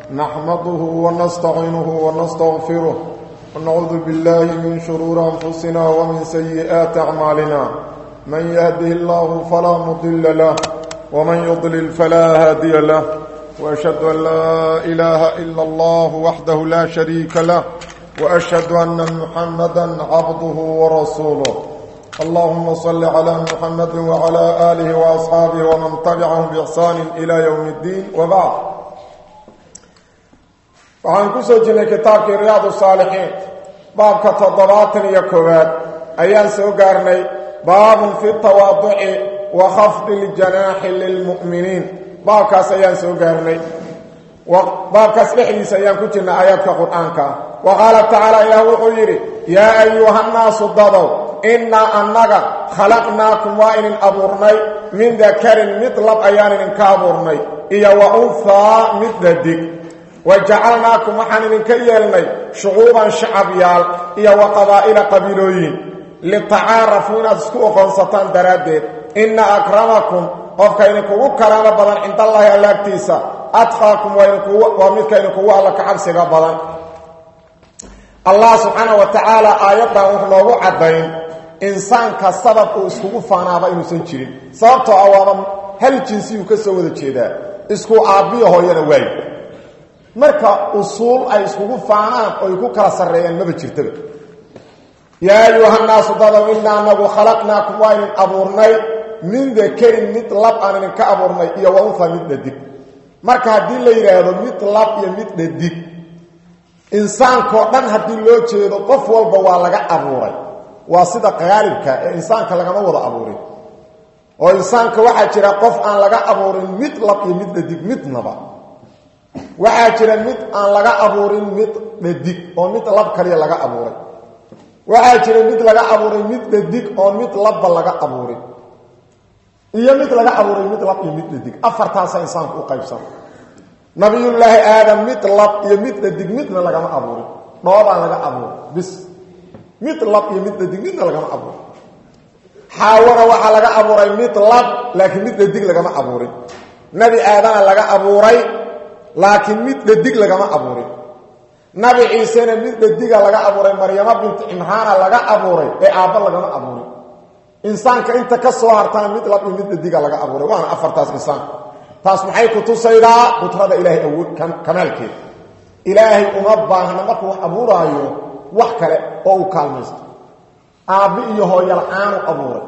نحمده ونستعينه ونستغفره ونعوذ بالله من شرور أنفسنا ومن سيئات أعمالنا من يهده الله فلا مضل له ومن يضلل فلا هادي له وأشهد أن لا إله إلا الله وحده لا شريك له وأشهد أن محمدا عبده ورسوله اللهم صل على محمد وعلى آله وأصحابه ومن تبعهم بإحسان إلى يوم الدين وبعد waxaan ku soo jirnay kitaabkii riyaadu saalixiin baabka 71 ayaan soo gaarnay baabun fi tawaaduci wa khafdi aljanaahi lilmu'miniin baabkaas ayaan soo gaarnay baabkaas dhexdiisa ayaan ku jirnay aayadka quraanka wa qala ta'ala ya wuxuu yiri ya ayyuhan naasu dadaw inna annaga khalaqnaakum wa in aburna min dhakarin midlab ayaanin ka aburna iyo wa unfa middadig وجعلناكم وحن كيلني شعوبا شعبيال يا وقبائل قبيلوين لتعارفون اسكو قنصتان دراديد ان اكرمكم وكاينكو كرامه بدن عند الله الاكتيسا اتقاكم ومكاينكو الله كعبسغا بدن الله سبحانه وتعالى ايات وحنوغو عدين انسان كسبب اسكو فانابا انو سن جيرين سببتو اوام هل جنسيو كسو ودا جيدا اسكو ابيه هوينا واي marka usul ay isku faanaan oo ku kala sareeyaan ma jirtaba ya ayuhan naas dadaw inna anagu khalaqnaakum wa in abuurnay min dhakarin midlab anan ka abuurnay iyo wa unfa middadig marka hadii la yiraahdo midlab iyo middadig insaanka dhan hadii loo jeedo qof walba waa laga abuuray waa sida qaalibka ee insaanka laga wada abuuray oo insaanka waxa jira qof aan laga abuurin midlab iyo middadig midnaba waxaa jira mid aan laga abuurin mid dhadig oo mid lab kaliya laga abuuray waxaa jira mid laga abuuray mid dhadig oo mid lab laga abuuray iyo mid laga abuuray mid lab iyo mid dhadig afartaas insaanku u qaybsan nabiyullaahi aadam mid lab iyo mid dhadig midna laga abuuray dhoobaan laga abuuray bis mid lab iyo mid dhadig midna laga abuuray xaawara waxa laga abuuray mid lab laakiin mid dhadig laga abuuray nabi aadam laga abuuray laakiin mid dhadig laga abuuray nabi ciisana mid dhadiga laga abuuray maryama bint imraan laga abuuray ee aaba laga abuuray insaanka inta ka soo hartana mid lab mid dhadiga laga abuuray waana afartaas insaan taas maxay ku tusaydaa qudrada ilaahay awood kamaalkeed ilaahay uma baahna markuu wax abuuraayo wax kale oo uu kaalmaysto aabi iyo hooyo la'aan abuuray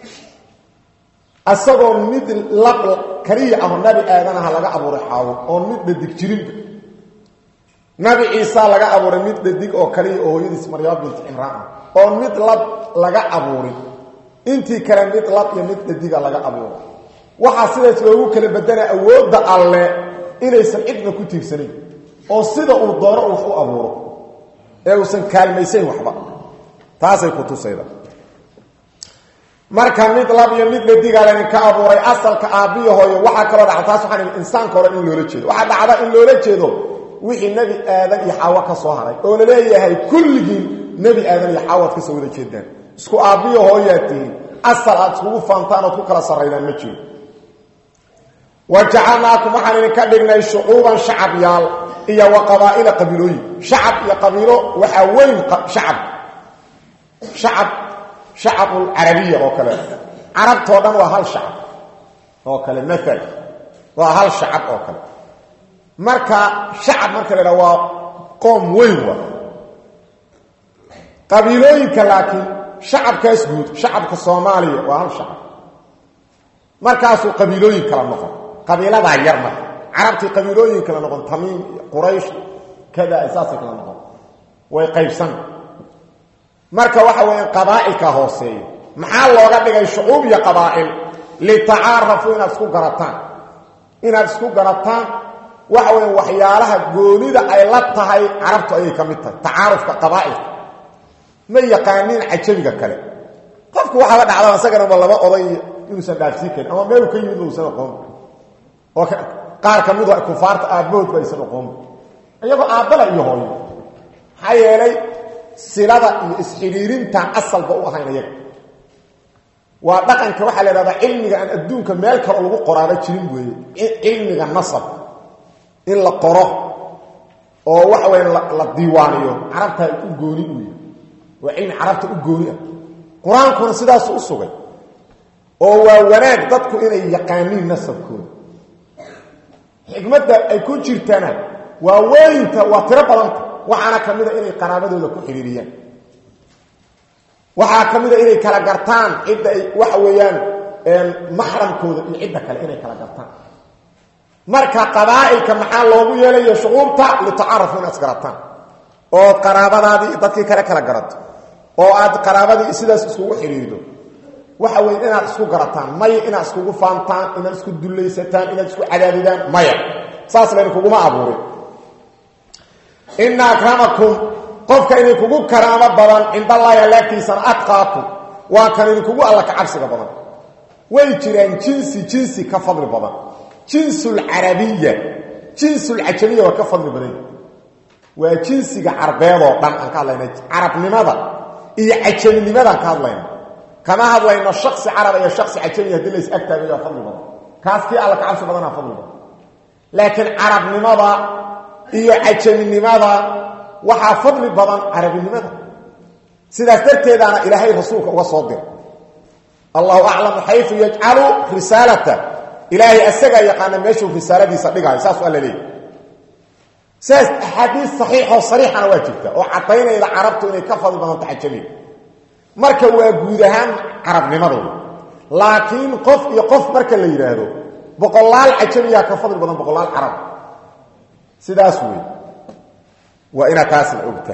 asagoo mid lab kariya ah nabi aadanaha laga abuuray xaawo oo mid dhadig jirin nabi ciisa laga abuuray mid dhadig oo kaliya oo hooyadiis maryam bint imraan oo mid lab laga abuuray intii kale mid lab iyo mid dhadiga laga abuuray waxa sidaas loogu kala badana awoodda alle inaysan cidna ku tiirsanin oo sida uu doono uu u abuuro ee uusan kaalmaysan waxba taasay ku tusayda marka mid lab iyo mid dhadiga la ka abuuray asalka aabiyo hooyo waxa kala dhactaas waxaan insaanka hore in loola jeedo waxa dhacda in loola jeedo wixii nabi aadan iyo xawa ka soo haray oo leeyahay kulligii nabi aadan iyo xawa ka soo wada jeedaan isku aabiyo hooyatii asal aad ugu faantaan oo ku kala sareeyaan ma jiro waja'alnaakum waxaan ka dhignay shucuuban shacabyaal iyo waqabaa'il qabiilooyin shacab iyo qabiilo waxa weyn shacab شعب العربية وكله عرب تودن وهل شعب وكله مثل وهل شعب وكله مركا شعب مركا لو قوم وين قبيلوين لكن شعب كاسجود شعب كصومالي وهل شعب مركاسو قبيلوين كلا نقول قبيلة غيرنا عربتي قبيلوين كلا نقول تميم قريش كذا اساسا كلا نقول ويقيسن marka waxa weeyaan qabaa'ilka hooseeyo maxaa looga dhigay shucuub iyo qabaa'il li ta'aarafu inaad isku garataan waxa weeyaan waxyaalaha goonida ay la tahay carabtu ay ka mid tahay ta'aarufka qabaa'il ma yaqaaniin ajabiga kale qofku waxa la dhacdo asagana laba oday inuu san dhaafsi keen ama meel ka yimid uu san qoom oo qaar ka mid ah kufaarta aabbood bay san qoom ayaga aabala iyo hooyo hayelay silada iyo isxiriirinta asalba u ahayn ayaga waa dhaqanka waxa la yiraahdaa cilmiga aan adduunka meel kale lagu qoraado jirin weeye cilmiga nasab in la qoro oo waxa weyn la diiwaaniyo carabta u gooni u yahay waa in carabta u gooni ah quraankuna sidaas u sugay oo waa wanaag dadku inay yaqaaniin nasabkooda xigmadda ay ku jirtana waa weynta waa tiro badan waxaana kamida inay qaraabadooda ku xiriiriyaan waxa kamida inay kala gartaan cid ay waxa weeyaan mahramkooda iyo cid kale inay kala gartaan marka qabaa'ilka maxaa loogu yeelayo shuquubta li ta'arufuna asgaratan oo qaraabadaadii dadkii kale kala garato oo aad qaraabadii sidaas isugu xiriirido waxa weyn inaad isku garataan may inaad isku faantaan inaad isku dulaysataan inaad isku cadaadidaan maya saas leen kugu ma abuuray inna akramakum qofka inay kugu karaama badan inda Allah yalakiisan atqaakum wa kan kugu alla ka cabsiga badan way jiraan jinsi ka fadli badan jinsul arabiyya jinsul ajamiyya wa ka fadli badan waa jinsiga carbeed oo dhan aan ka hadlaynaa arabnimada iyo ajaminimada ka hadlaynaa kama hadlayno shakhsi arab iyo shakhsi ajami hadii la is agtaago fadli badan kaaski alla ka cabsi badan fadli badan laakiin arabnimada iyo ajaminimada waxa fadli badan arabnimada sidaas darteedana ilaahay rasuulka uga soo diray Allahu a'lam haythu yaj'alu risalata ilaahay asaga yaqaan meeshu risaladiisa dhigay saas alla leeyahay saas hadith sahih oo sariixana waa jirta oo cadaynayda arabtu inay ka fadli badan tajami marka waa guud ahaan arabnimadu laakiin qof iyo qof marka la yiraahdo boqolaal ajamiya ka fadli badan boqolaal arab sidaas weey wa ina taas ogta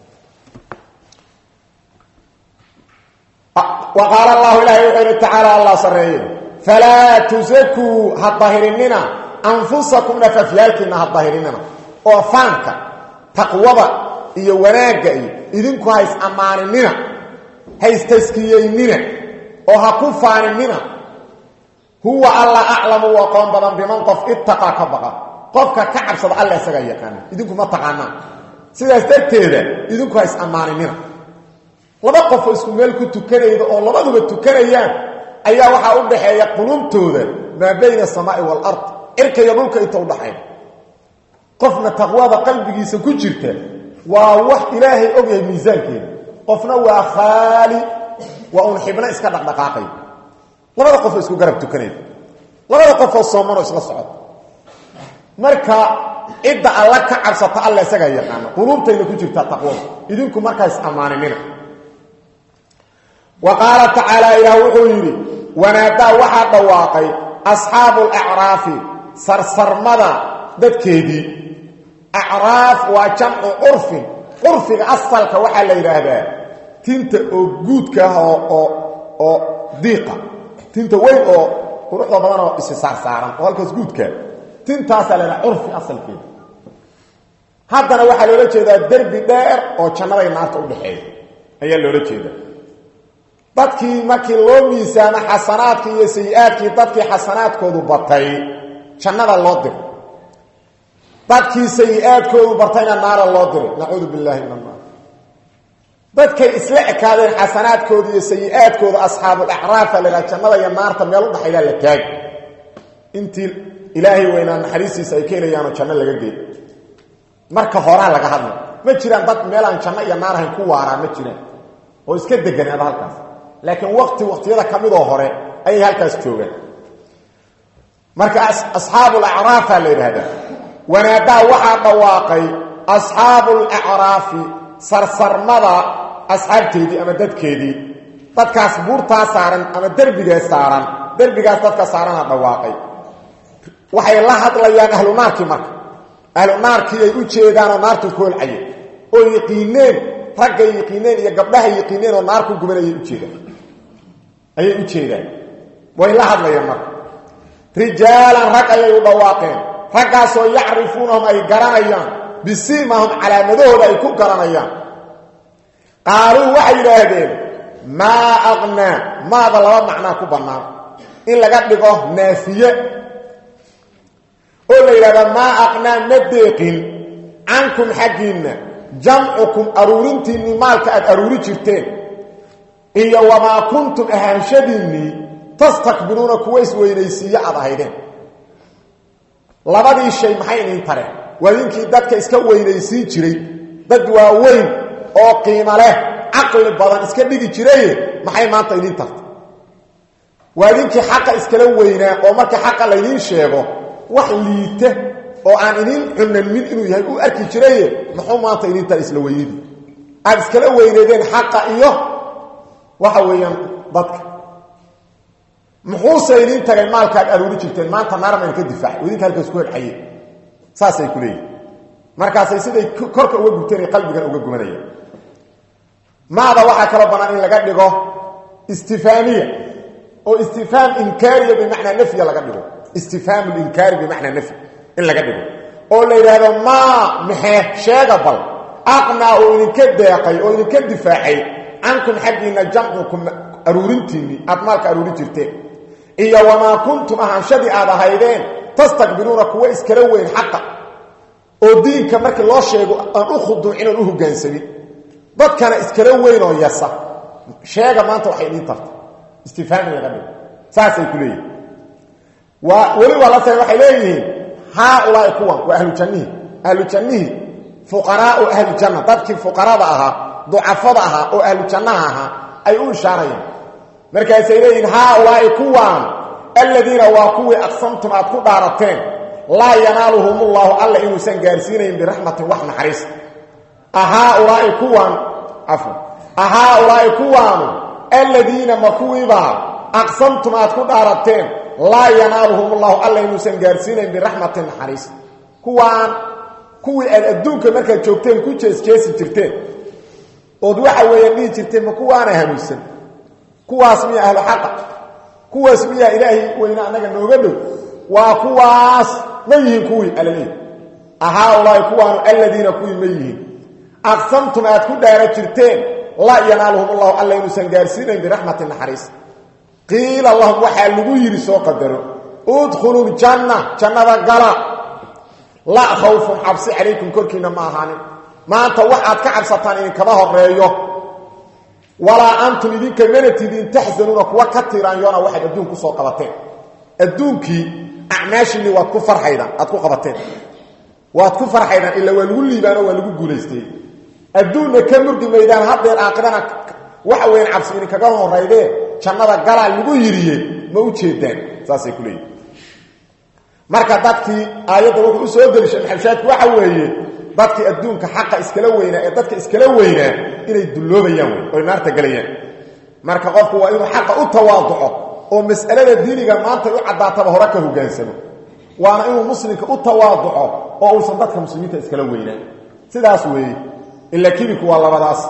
وقال الله إلهي تعالى الله سرعين فلا تزكوا هالظاهريننا أنفسكم نففيالكنا هالظاهريننا وفانك تقوضا إيا وناقا إذنكو هايس أمانيننا هايس تسكييننا وهكفانيننا هو الله أعلم وقام بضان بمن قف اتقى كبقى قفك كعب صد الله سغيقان إذنكو ما تقانا سيداس تكتيدا إذنكو هايس أمانيننا laba qof isku meel ku tukanaydo oo labaduba tukanayaan ayaa waxa u dhaxeeya qulubtooda ma bayna samaa'i wal ard irka iyo dhulka inta u dhaxay qofna taqwada qalbigiisa ku jirta waa wax ilaahay og yahay miisaankeeda qofna waa khali wa un xibna iska dhaqdhaqaaqay labada qof isku garab tukanaydo labada qof oo soomano isla socod marka idda alla ka cabsata alla isaga yaqaan qulubtayna ku jirta taqwada idinku markaas amaaninina وقال تعالى إلى وحيري ونادى وحد واقي أصحاب الأعراف سرسرمدا ددكيدي أعراف وجمع عرف عرف أصلك وحا ليرهدا تنت وجودك او ضيقه تنت وين او قروحدا بدن او اسسار ساران halkaas guudka tintaas la عرف أصلك hadana waxa loo jeedaa darbi dheer oo jannada iyo naarta u dhaxeeyo ayaa loo jeedaa dadkii markii loo miisaano xasanaadkii iyo sayi'aadkii dadkii xasanaadkoodu batay jannada loo diray dadkii sayi'aadkoodu bartayna naara loo diray nacuudu billahi min annaar dadkay isla ekaadeen xasanaadkoodu iyo sayi'aadkoodu asxaabul a'raaf la jannada iyo naarta meel u dhaxayla la taag intii ilaahay weynaa naxariistiisa ay keenayaan janno laga geey marka hore laga hadlo ma jiraan dad meel aan janno iyo naar ahayn ku waaraan ma jiraan oo iska deganaa halkaas laakiin waqtiyada kamid oo hore ay halkaas joogaan marka asxaabul a'raaf la yiraahdo wanaada waxa dhawaaqay asxaabul a'raaf sarsarmada asxaabteedii ama dadkeedii dadkaas buurta saaran ama darbigaas dadka saaran dhawaaqay waxay la hadlayaan ahlu naarki marka ahlu naarki ay u jeedaan naartu koolcay oo yaqiineen ragga yaqiineen iyo gabdhaha yaqiineen oo naarku gubanayay u jeedaan ayay u jeedaan way la hadlayaan marka rijaalan rag ayay u dhawaaqeen raggaas oo yacrifuunahum ay garanayaan bisiimahum calaamadooda ay ku garanayaan qaaluu waxay yiraahdeen maa aqnaa maada laba macnaa ku bannaan in laga dhigo naafiye oo la yiraahdo maa aqnaa madeeqin cankum xaqiinna jamcukum aruurintiinni maalka aad aruuri jirteen iyo wamaa kuntum ahaanshadiinni tastakbiruuna kuwa isweynaysiiya aad ahaydeen labadii shay maxay idin tareen waadinkii dadka iska weynaysiin jiray dad waaweyn oo qiimo leh caqli badan iska dhigi jiray maxay maanta idin tartay waadinkii xaqa iskala weynaa oo marka xaqa la idin sheego wax liita oo aan idin cunalmin inuu yahay u arki jiray muxuu maanta idin tar isla weynidi aad iskala weyneedeen xaqa iyo waxa weeyaan dadka muxuu idin tagay maalkaad aruuri jirteen maanta naarman ka difaac idinka halkaas ku hadxayay saasay ku leeyihiin markaasay siday korka uga gubteen qalbigan uga gubanayaan maada waxaa kala banaan in laga dhigo istifaamiya oo istifhaam inkaariya bimacnaa nafya laga dhigo istifhaam inkaari bimacnaa nafy in laga dhigo oo la yiraahdo ma maxay sheega bal aqna oo idinka deeqay oo idinka difaacay ankum xaqina jamcukum aruurintiini aad maalka aruuri jirteen iyo wama kuntum ahanshadi aad ahaydeen tastakbiruna kuwa iskala weyn xaqa oo diinka markii loo sheego aan u khuduucin oo u hogaansamin dadkana iskala weyn oo yasa sheega maanta waxay idin tartay istifhaam laga dhigo saasay ku leeyihiin wali wala say waxay leeyihiin haulaa kuwa wa ahlu jannihi fuqaraa ahli janna dadkii fuqarada ahaa ducafada ahaa oo ahlu jannaha ahaa ay u ishaarayaan markaasay leeyihiin haulaa kuwa alladina waa kuwii aqsamtum aad ku dhaarateen laa yanaaluhumullahu alla inuusan gaarsiinayn biraxmatin wax naxariis haulaa kuwan afwan haulaa kuwan alladina makuwiba aqsamtum aad ku dhaarateen laa yanaaluhumullahu alla inuusan gaarsiinayn biraxmatin naxariis kuwan kuwii aad adduunka markaad joogteen ku jeesjeesi jirteen ood waxa weeyaan dhihi jirteen ma kuwaana hanuunsan kuwaas miya ahlu xaqa kuwaas miya ilaahay weyna anaga nooga dhow waa kuwaas ma yihiin kuwii alaleey haulaa kuwan alladina kuwii ma yihiin aqsamtum aad ku dhaara jirteen laa yanaaluhumullahu alla inuusan gaarsiinayn biraxmatin naxariis qiila lahum waxaa lagu yidhi soo qadaro udkhuluu ljanna jannada gala laa khawfun cabsi calaykum korkiina ma ahaanin maanta waxaad ka cabsataan idinkama horeeyo walaa antum idinka manatidin taxsanuuna kuwa ka tiraanyoona waxaad adduunku soo qabateen adduunkii acmaashiinni waad ku farxaydaan aad ku qabateen waad ku farxaydaan ilaa waa lagu liibaano waa lagu guulaystay adduunna ka murgi maydaan haddeer aakhirana waxa weeyaan cabsi idinkaga horeydee jannada galaa lagu yiriyey ma u jeedaan saasay ku leeyihiin marka dadkii aayadda wuxuu u soo delishay maxabshaadku waxa weeye dadkii adduunka xaqa iskala weynaa ee dadka iskala weynaa inay dulloobayaan oy naarta galayaan marka qofku waa inuu xaqa u tawaaduco oo mas'alada diiniga maanta u caddaataba hore ka hogaansamo waana inuu muslimka u tawaaduco oo uusan dadka muslimiinta iskala weynaa sidaas weeye ila kibirku waa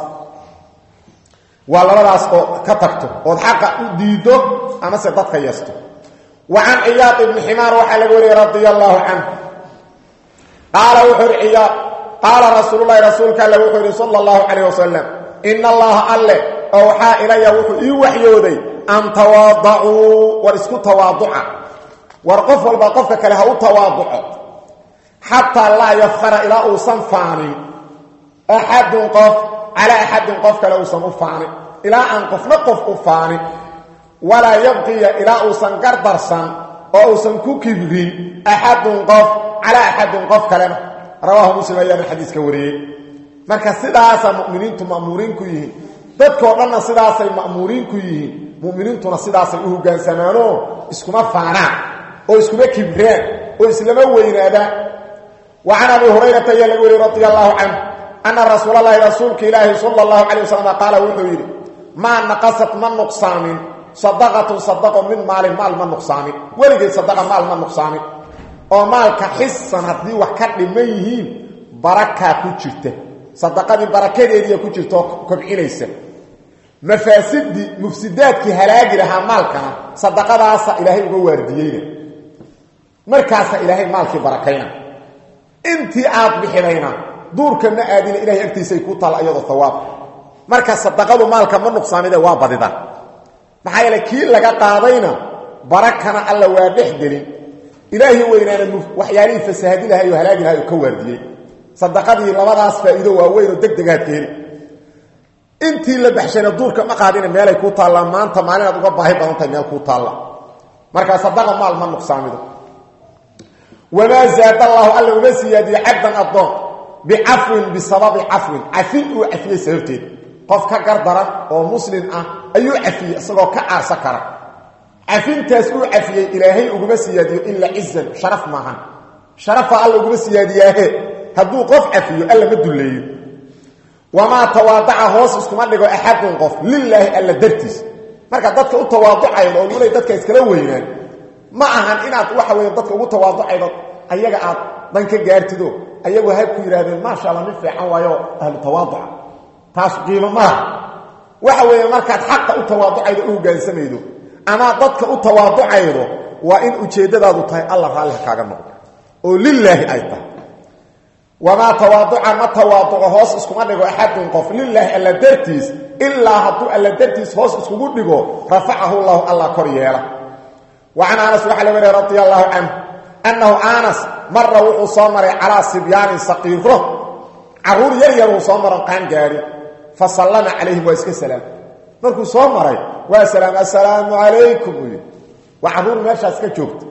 labadaas oo ka tagto oo xaqa u diido ama se dadka yeesto وعن عياض بن حمار وحال رضي الله عنه قال وحر عياض قال رسول الله رسولك الله وحر صلى الله عليه وسلم إن الله أله أوحى إلي وحيودي أن تواضعوا ورسكوا تواضعا وارقف والبقفك لها تواضعا حتى لا يفخر إلى أوسن فاني أحد قف على أحد قفك لأوسن فاني إلى أن قف نقف فاني ولا يبقي إلى أوسن قردرسا أو أوسن كوكبرين أحد قف على أحد قف كلمة رواه مسلم أيام الحديث كوريه مركز سداسة مؤمنين مأمورين كيه dadkoo dhanna sidaasay ma'muuriin ku yihiin mu'miniintuna sidaasay u hogaansamaanoo iskuma faanaan oo iskuma kibreen oo islama weynaadaan وعن أبي هريرة يلقى رضي الله عنه أن رسول الله رسولك إلهي صلى الله عليه وسلم قال وحيري ما نقصت من نقصان صدقة من مال من نقصان ولقي صدقة مال من نقصان oo maalka xissan hadii wax ka dhimayhiin baraka ku jirta sadaqadii barakadeedii ku jirto kobcinaysa mafaasidii mufsidaadkii halaagi lahaa maalkana sadaqadaas ilaahay uga waardiyayna markaas ilaahay maalkii barakayna intii aad bixinayna duurka ma aadina ilaahay agtiisa ku taal ayado thawaab marka sadaqadu maalka ma nuqsaanida waa badida maxay la kii laga qaadayna barakana alla waa dhexgelin إلهي وينانا وحيالي فسهدي لها يهلاقي لها يكوارديي صدقاتي لبداس فائدو واوين ودغدغات كهلي انتي لا بخشنا دورك ما قادين ميلay ku taala maanta maalinaad uga baahi badan tahay meel ku taala marka sadaqa maal ma nuqsaamido وما زاد الله ألا ومسيادي عبدا الضوء بعفو بسبب عفو عفو عفو سيرتين قف كقردرا ومسلم أيو عفو سلو كعار سكرا عفين تاسو عفو إلهي ومسيادي إلا عزا شرف معها شرف الله ومسيادي هدو قف عفو ألا مدو ليه وما تواضع هوس اسكما دغو احد قف لله الا درتيس marka dadka u tawaadacayeen oo mulay dadka iskala weynaan ma ahan inaad waxa weey dadka ugu tawaadacaydo ayaga aad dan ka gaartido ayagu hay ku yiraahdeen ma sha Allah ni fiican waayo ahlu tawaadac taas qiimo ma waxa weey markaad xaq u tawaadacaydo u gaansamaydo ama dadka u tawaadacaydo waa in ujeedadaadu tahay Allah raali kaaga noqdo oo lillahi ayta وما تواضع ما تواضع هوس اسكما دغو احد قف لله الا درتيس الا حتى الا درتيس هوس اسكو دغو رفعه الله كريلا وعن انس رضي الله عنه انه انس مر وصمر على صبيان صقيره عرور يرير وصمر قان جاري فسلم عليه واسك سلام مركو صمر وسلام السلام عليكم وعرور ماشي اسك جوجت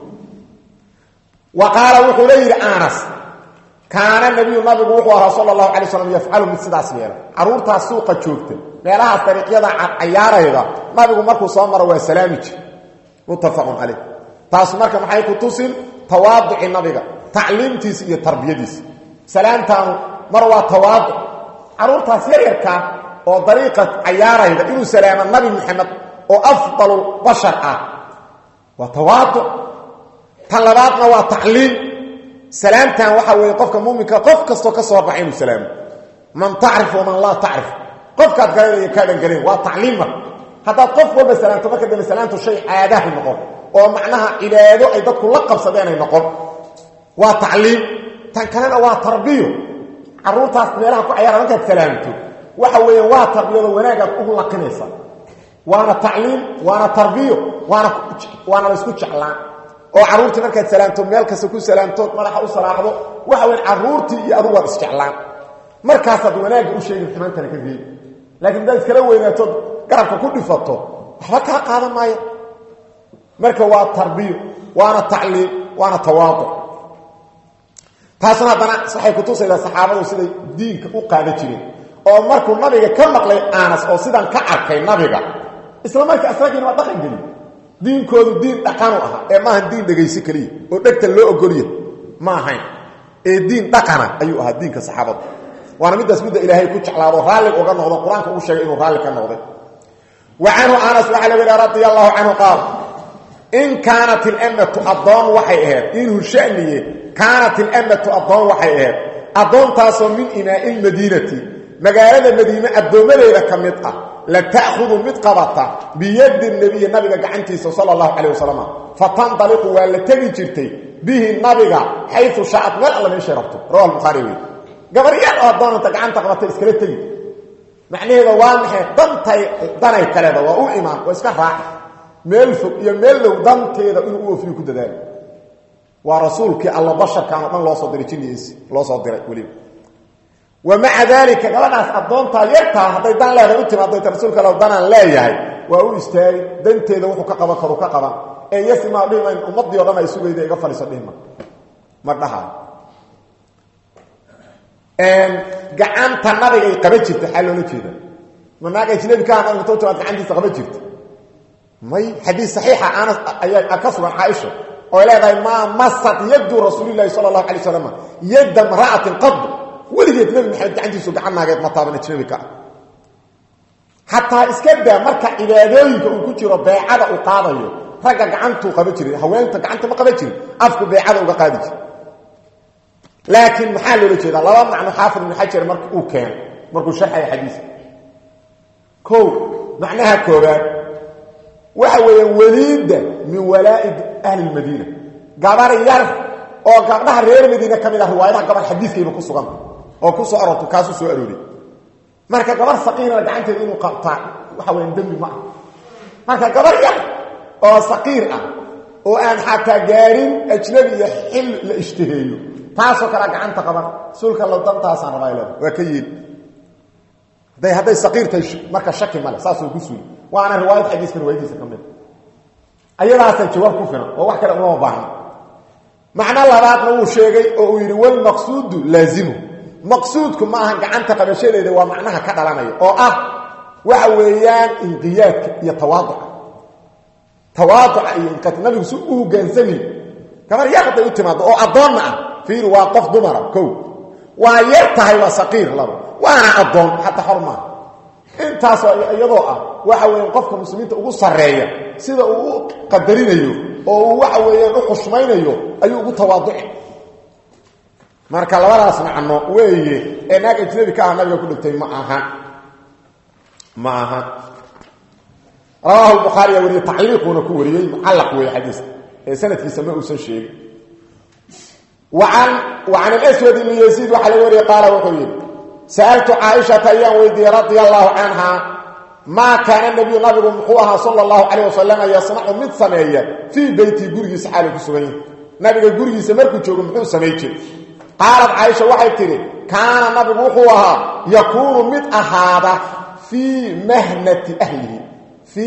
وقال وحليل انس كان النبي صلى الله عليه وسلم يفعل مثل ذلك عرورتا سوق جوجته meelaha tariiqyada ciyaarayda nabigu markuu soo maro waa salaamiji mutafaqun alayh taas marka maxay ku tusin tawaadu nabiga tacliimtiis iyo tarbiyadiis salaamtaan mar waa tawaadu عرورتاس يركا او طريقه عياريدا انه سلام النبي محمد او افضل البشر وتواضع طلباتنا وتعليم سلامتان waxa weey qofka muuminka qof kasto ka soo baxay salaam man ta'rif wa man la ta'rif qofka garay ka galeen waa tacliim hada qof walba salaamto marka dad salaamto shay aadaha noqon oo macnaha ilaado ay dadku la qabsadeen ay noqon waa tacliim tan kalena waa tarbiyo عروتاس meelaha ku ciyaar marka salaamto waxa weey waa tarbiyada wanaaga ugu laqinaysa waana tacliim waana tarbiyo waana la isku jeclaan oo caruurti marka salaamto meel kasta ku salaamto madaxa u salaaxdo waxa weey caruurti iyo adigu waa isjeclaan markaas aad wanaaga u sheegin xumaantana ka geey laakiin dad kala weynaato garabka ku dhifato waxa ka qaadan maayo marka waa tarbiyo waana tacliim waana tawaadu taasna bana saxay ku tusayda saxaabadu sida diinka u qaada jireen oo markuu nabiga ka maqlay Anas oo sidan ka arkay nabiga isla markaa asagina waa dhaqan gali diinkoodu diin dhaqan ah ee ma ahan diin dhageysi kaliya oo dhagta loo ogoliyo ma ahayn ee diin dhaqana ayuu ahaa diinka saxaabada waana midaas midda Ilaahay ku jeclaado raali uga noqdo quraanka uu sheegay inuu raali ka noqday وعنه أنس رضي الله عنه قال إن كانت الأمة أضان وحيئات إنه شأنيه كانت الأمة أضان وحيئات أضان تاسو من إناء المدينة مقالة المدينة الدومة إذا كمتها لتأخذ متقبطة بيد النبي قعنتي صلى الله عليه وسلم فتنطلق ولتجي جرتي به النبي حيث شاءت ما الله من شرفته رواه البخاري قبريات أضان تقعنتك وتسكرتي معناه وانحي داني كليدا waa u iman oo iska raac meel fog iyo meel low danteeda inuu u fiyo ku dadaal waa rasuulkii Allah basharka aan loo soo diray jiniisi loo soo diray wali ومع ذلك gabadhaas adoonta yarta haday dan leedahay u timaado rasuulka Allah danaan leeyahay waa u istaagay danteeda wuxuu ka qaban karo ka qaban ee yasma dhiman ummadii oo dhan ay sugayday iga faliso dhima ma dhaha gacanta nabiga ay qaba jirto xaloola jeeda manaaga ajnabi ka aan inta taad gacantiisa qaba jirto may hadith sahiha ana ayay akaswa Aisha oo leedahay ma masat yadu rasuulullaahi sallallahu alayhi wasallam yad imra'atin qad waligeed nabi maxamed gacantiisa gacanaga ma taaban ajnabi ka hatta iskada marka ibaadooyinka uu ku jiro beecada uu qaadayo raga gacantu qaba jiray haweenta gacanta ma qaba jirin afku beecada uga qaadi jiray لكن محل له جدا لو معنى حافظ بن حجر مركو كان مركو شرح الحديث كو معناها كوبات وهو وليد من ولائد اهل المدينه غبر يعرف او غبرها رير المدينه كامله روايه غبر حديث كيلو كسوغان او كسو ارتو كاسو سو اروري marka gabar saqiina gacanteeda inuu qabta waxa weyn dambi ma marka gabar yar oo saqiir ah oo aan xataa gaarin ajnabi xil la ishtiheeyo taaso kala gacanta qaban sulka la dantaas aan rabaylo waa ka yid haday saqiirtay marka shaki male saasoo ku suul waana riwaayad xadiis riwaayadiisa kamid ayadaas jawaab ku filan oo wax kale uma baahna macna labaadna uu sheegay oo uu yiri wal maqsuudu laazimu maqsuudku ma aha gacanta qabashadeeda waa macnaha ka dhalanaya oo ah waxa weeyaan inqiyaadka iyo tawaaduc iyo inqaad nabigu suu u hogaansami kamar yaqday u timaado oo adoon ah fiir waa qof dumara kow waa yar tahay waa saqiir labo waana adoon hatta xorma intaas iyadoo ah waxa weeyaan qofka muslimiinta ugu sareeya sida uu qadarinayo oo waxa weeyaan u xushmaynayo ayuu ugu tawaaduci marka labadaas macno weeye ee naag ajnabi ka ah nabiga ku dhigtay ma aha رواه البخاري وري تعليقنا كوريي معلق وي حديث سند سماه وسن وعن الاسود بن يزيد وحل وري قال وحي سالت عائشه ايام ويدي رضي الله عنها ما كان النبي محوها صلى الله عليه وسلم يصنع من سميه في بيتي غرغي سحاله كسوين نبي غرغي سمركو جوغ محو سميجي قالت عائشه وحي تري كان النبي محوها يكون مد احاده في مهنه اهله في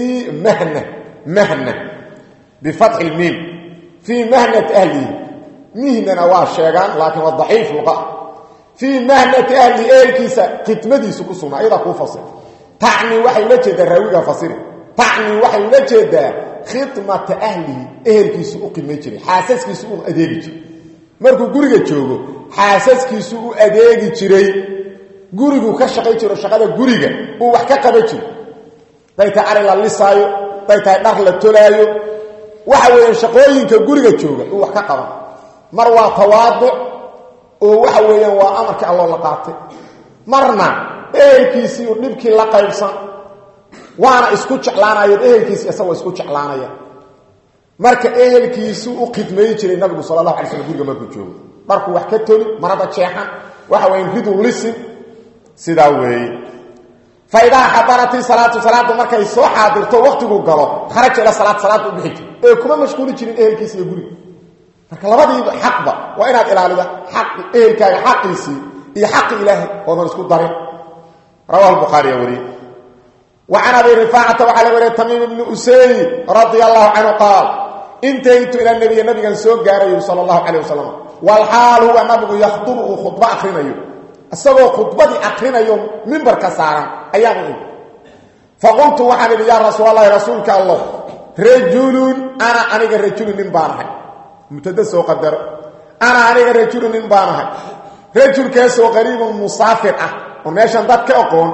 مهنة بفتح الميم في مهنة أهله مهنة نواش شيئا لكن الضعيف لغة في مهنة أهله كيسا قتمدي سكسونا أيضا كو فصل تعني وحي لجد الراوية فصير تعني وحي لجد خطمة أهله كيسا أقميجري حاسس كيسا أديجري مركو قرية جوغو حاسس كيسا أديجري قرية كشغيجري وشغالة قرية ووحكا قبيجري dayta arila lisaayo dayta dhar la tolaayo waxa weeyaan shaqooyinka guriga jooga uu wax ka qaban mar waa tawaadu oo waxa weeyaan waa amarka Allah la qaatay marna ehelkiisii uu dhibkii la qaybsan waana isku jeclaanayo ehelkiisii asagoo isku jeclaanaya marka ehelkiisii uu khidmeey jiray nabiga sallallahu alayhi wasallam guriga markuu joogo dharku wax ka toli marada jeexan waxa weeyaan ridu lisin sida weey فإذا حضرت صلاة مركي سو حاضرته وقتو غلو خرج الى صلاه وبخيت اي كما مشغول جيرين اهلكيس iyo guri marka labadii xaqba waa inaad ilaalido xaq ehelkaaga xaqiisi iyo xaq ilaahi oo isku darin رواه البخاري وري وعن ابي رفاعه وعلى وري تميم بن اسيد رضي الله عنه قال انتهيت الى النبي سو غاري صلى الله عليه وسلم والحال هو النبي يخطب خطبه اخرينه asagoo khudbadi aqrinayo minbarka saaran ayaan فقلت وحن يا رسول الله رسولك الله رجل انا رجل من بارها متدس وقدر انا رجل من بارها رجل كاسو غريب مسافر وماشان ددك اقون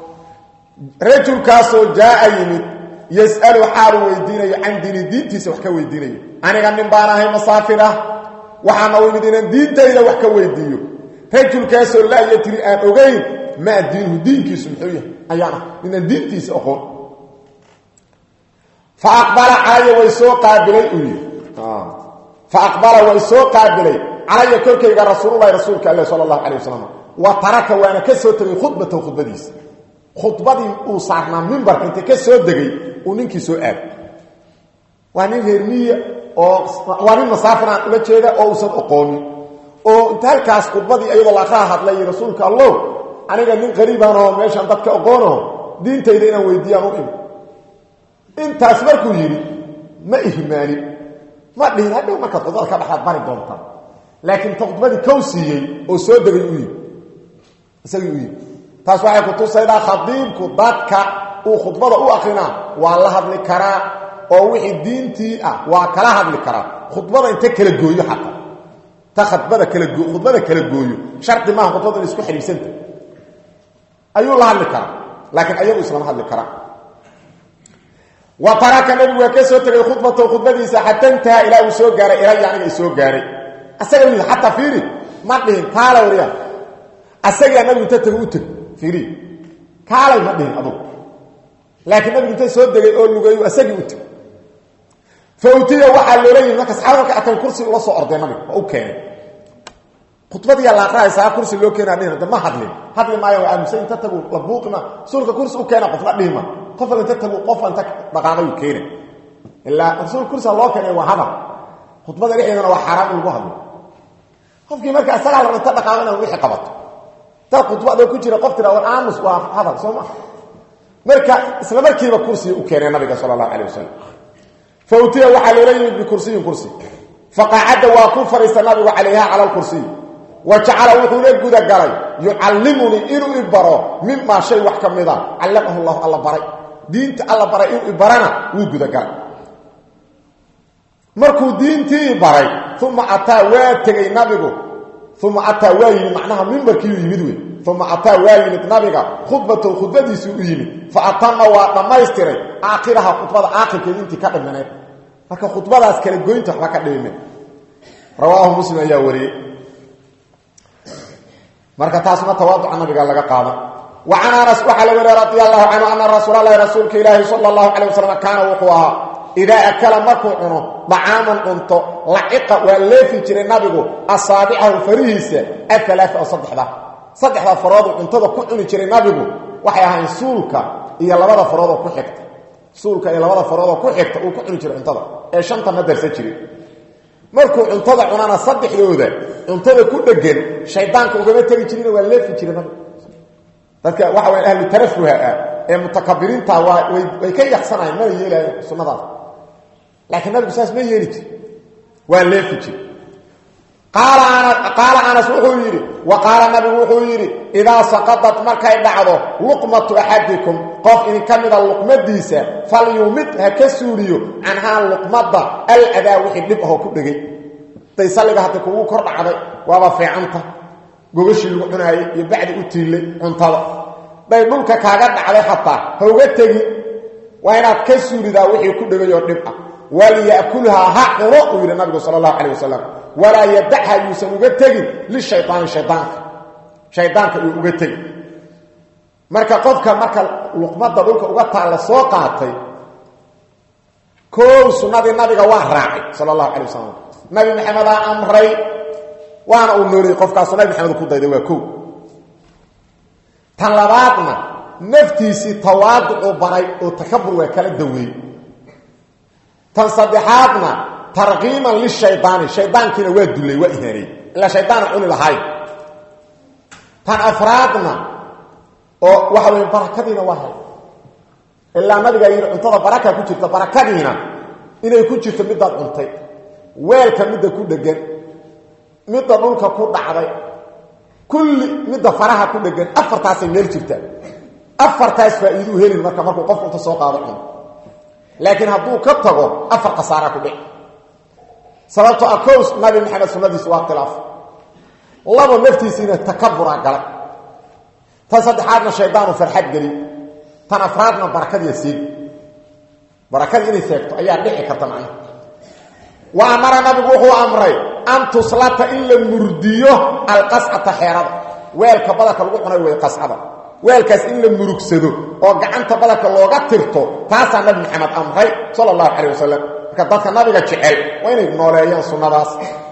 رجل كاسو جاء يمد يسال حال ويديني عن دينتيس وحكا ويديني انا من بارها مسافره وحنا ويدين دينتيدا وحكا ويديو رجل كاسو لا يتري ان اوغين ما دينه دينكيس محويه ايانا من دينتيس اخون فاقبل علي ويسوق قابلي فاقبل ويسوق قابلي علي كركي رسول الله صلى الله عليه وسلم وترك وانا كسو تري خطبتي خطبتي وصارنا منبر انت كسو دغي ونينكي سو اد واني هرميه او واني مسافر لا جيدا او سن اقومي او انت halkaas khudbadii ayada la ka hadlay rasuulka Allah aniga nin qariibaan oo meeshan dadka aqoono diintayda inaan weydiiyaan u intaas markuu yiri ma ihmaani ma dhiirado marka khudbada ka dhaxad bari doonta laakiin khudbadii kawsiyay oo soo dagay u yiri isagu yiri taas waxay ku tusaydaa khadiibku dadka uu khudbada u aqrina waa la hadli karaa oo wixii diintii waa kala hadli karaa khudbada inta kala gooyo xataa تخطبه كلا خطبه كلا غويو شرط ما خطبه اسكو خريسنت ايو لا هاد كرا لكن ايو اسلام هاد كرا وترك النبي وكسو تري خطبه حتى انتهى الى وسو غاري الى يعني سو غاري اسغا حتى فيري ما دين قال وريا اسغا النبي تتغوت فيري قال ما دين ابو لكن النبي تسو دغاي او لوغيو اسغي وت فوتي waxa loo leeyahay marka saxaabada ka kursi la soo orday nabi oo keenay khudbadii la qaaday saa kursi loo keenay dad ma hadlin maayo waa amsan inta tagu la buuqna sulka kursi u keenay qof la dhima qof inta tagu qof inta dhaqaaqay u keenay illa sul kursi loo keenay waa hada khudbada dhexdeedana waa xaraam lagu hadlo qofkii marka asaga la inta dhaqaaqana wixii qabato ta khudbada ku jira qof tira war aamus waa hada Soomaa marka isla markiiba kursi u keenay nabiga sallallahu alayhi wasallam فوتي وحال إليه بكرسي فقعد وكفر النبي عليها على الكرسي وجعل وحوله غدا غلي يعلمني انه يبرو مما شيء وحكمدا علمه الله بري دينت الله بري يبرنا وغدا غلي markuu diintii baray thumma ataa waa tagay nabigu thumma ataa waa macnaha minbarkii yimid way thumma ataa waa yimid nabiga khudbadiisu u yimid fa atamma waa dhamaystiray aakhiraha khudbada aakhirkeedii intii ka dhameeyay marka khudbadaas kala goynta waxba ka dheemay rawaahu muslim ayaa wariyay marka taasna tawaadu nabiga laga qaado wa ana rasul radiyallahu anhu anna rasuulullaahi rasuulka ilaahi sallallahu alayhi wasallam kaana wuquha إذا أكل مركو عنه طعاما عنطو لعق والليفي جري نبيغو أصابعه فريسة الثلاثة أو صدح ذا فرادو عنطو كعنو جري نبيغو وحيها إن سولك إيا لبدا فرادو كحكت سولك إيا لبدا فرادو كحكت وكعنو جري عنطو إيا شانتا مدرسة جري مركو عنطو عنانا صدح يودا عنطو كدقين شيطانك وقبتري جرينا والليفي جري نبيغو ذلك وحوين أهل الترفوها المتكبرين تاوا ويكي يحسنها ما يلي سنة لكن النبي ساس ما يريد والليفتي قال أنس وحيري وقال النبي وحيري إذا سقطت مركا بعضه لقمة أحدكم قف إن كمد اللقمة ديسة فليمتها كسوريو عنها اللقمة الأذى وحيد لبه كبدغي تيسالك حتى كوو كرد عدي وابا في عنطة قوشي لقمنا يبعد أتيلي عنطة بيبولك كاغد علي حتى هو تجي وإنك كسوري ذا وحي كبدغي يرنبها وليأكلها حقرق إلى النبي صلى الله عليه وسلم ولا يدعها يوسف وقتقي للشيطان شيطانك وقتقي marka qofka marka luqmada dhulka uga taala soo qaatay koo sunnada nabiga waa raacay sallallahu alayhi wasallam nabi maxamed amray waana uu noolay qofka sunnada maxamed ku dayday waa koo tan labaadna naftiisi tawaadu baray oo takabbur waa kala daweey tan saddexaadna tarqiiman lishaytaan shaytaankina waa dulay waa ihaanay ila shaytaan uu lahaay tan afraadna oo waxa weey barakadiina waa hay illa nabiga yiri cuntada baraka ku jirta barakadiina inay ku jirto midda cuntay weelka midda ku dhagan midda dhulka ku dhacday kulli midda faraha ku dhagan afartaas meel jirta afartaas faa'iido helin markuu qof inta soo qaado laakiin hadduu ka tago afar qasaara ku dhici sababtoo akoos nabi maxamed sunnadiisu waa khilaaf laba naftiisina takabbura galay tan saddexaadna shaydaanu farxad geli tan afraadna barakadiya siib barakada inay seegto ayaa dhici karta macna wa amara nabigu wuxuu amray an tuslata illa murdiyo alqas'ata xeerada weelka badaka lagu cunay way qas'ada weelkaas in la murugsado oo gacanta badaka looga tirto taasa nabi maxamed amray sallallahu alayhi wasallam ka dadka nabiga jecel waa inay nooleeyaan sunnadaas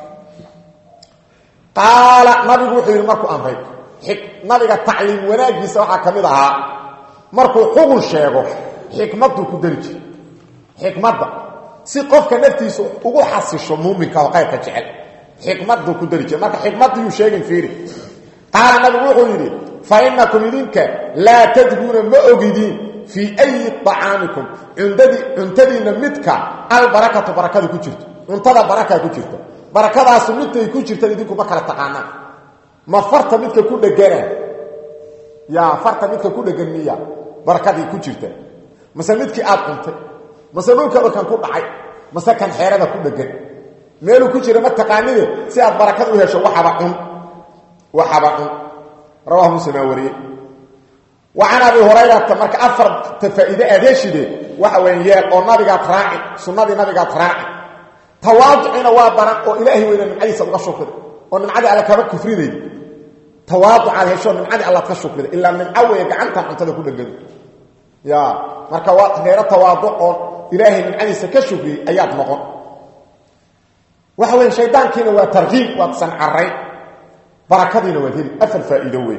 qaala nabigu wuxuu markuu amray nabiga tacliim wanaagiisa waxa kamid ahaa markuu xugun sheego xikmadu ku darji xikmada si qofka naftiisa ugu xasisho muuminka oo qaybka jecel xikmadu ku darji marka xikmadu uu sheegin fiiri qaala nabigu wuxuu yiri فإنكم إذنك لا تدقون ما أجدين في أي طعامكم عنددي نمتك البركة بركة كجرت انتظر بركة كجرت بركة سمتك كجرت إذنكم بكرة تقانا ما فرط متك كل جنة يا فرط متك كل جنية بركة كجرت مثلا متك أنت مثلا نوك كان كل عي مثلا كان حيرة كل جنة ميلو كجرت ما تقانيه سياد بركة وهي شو وحبعون رواه مسلم وري وعن ابي هريره مرك افر تفائده اديشده وحوين يا او نبيغا تراعي سنه نبيغا تراعي تواضعنا وبرا او الهي وين من عيسى uga shukr oo min cadi ala kaba kufriday tawaadu ala hesho min cadi alla ka shukr illa min away gacanta cuntada ku dhagan ya marka waa heera tawaadu oo ilaahi min cadi ka shukri ayaad noqon وحوين شيطان كينا وترغيب واتسن عري بركتنا وذيل أفل فائدة وي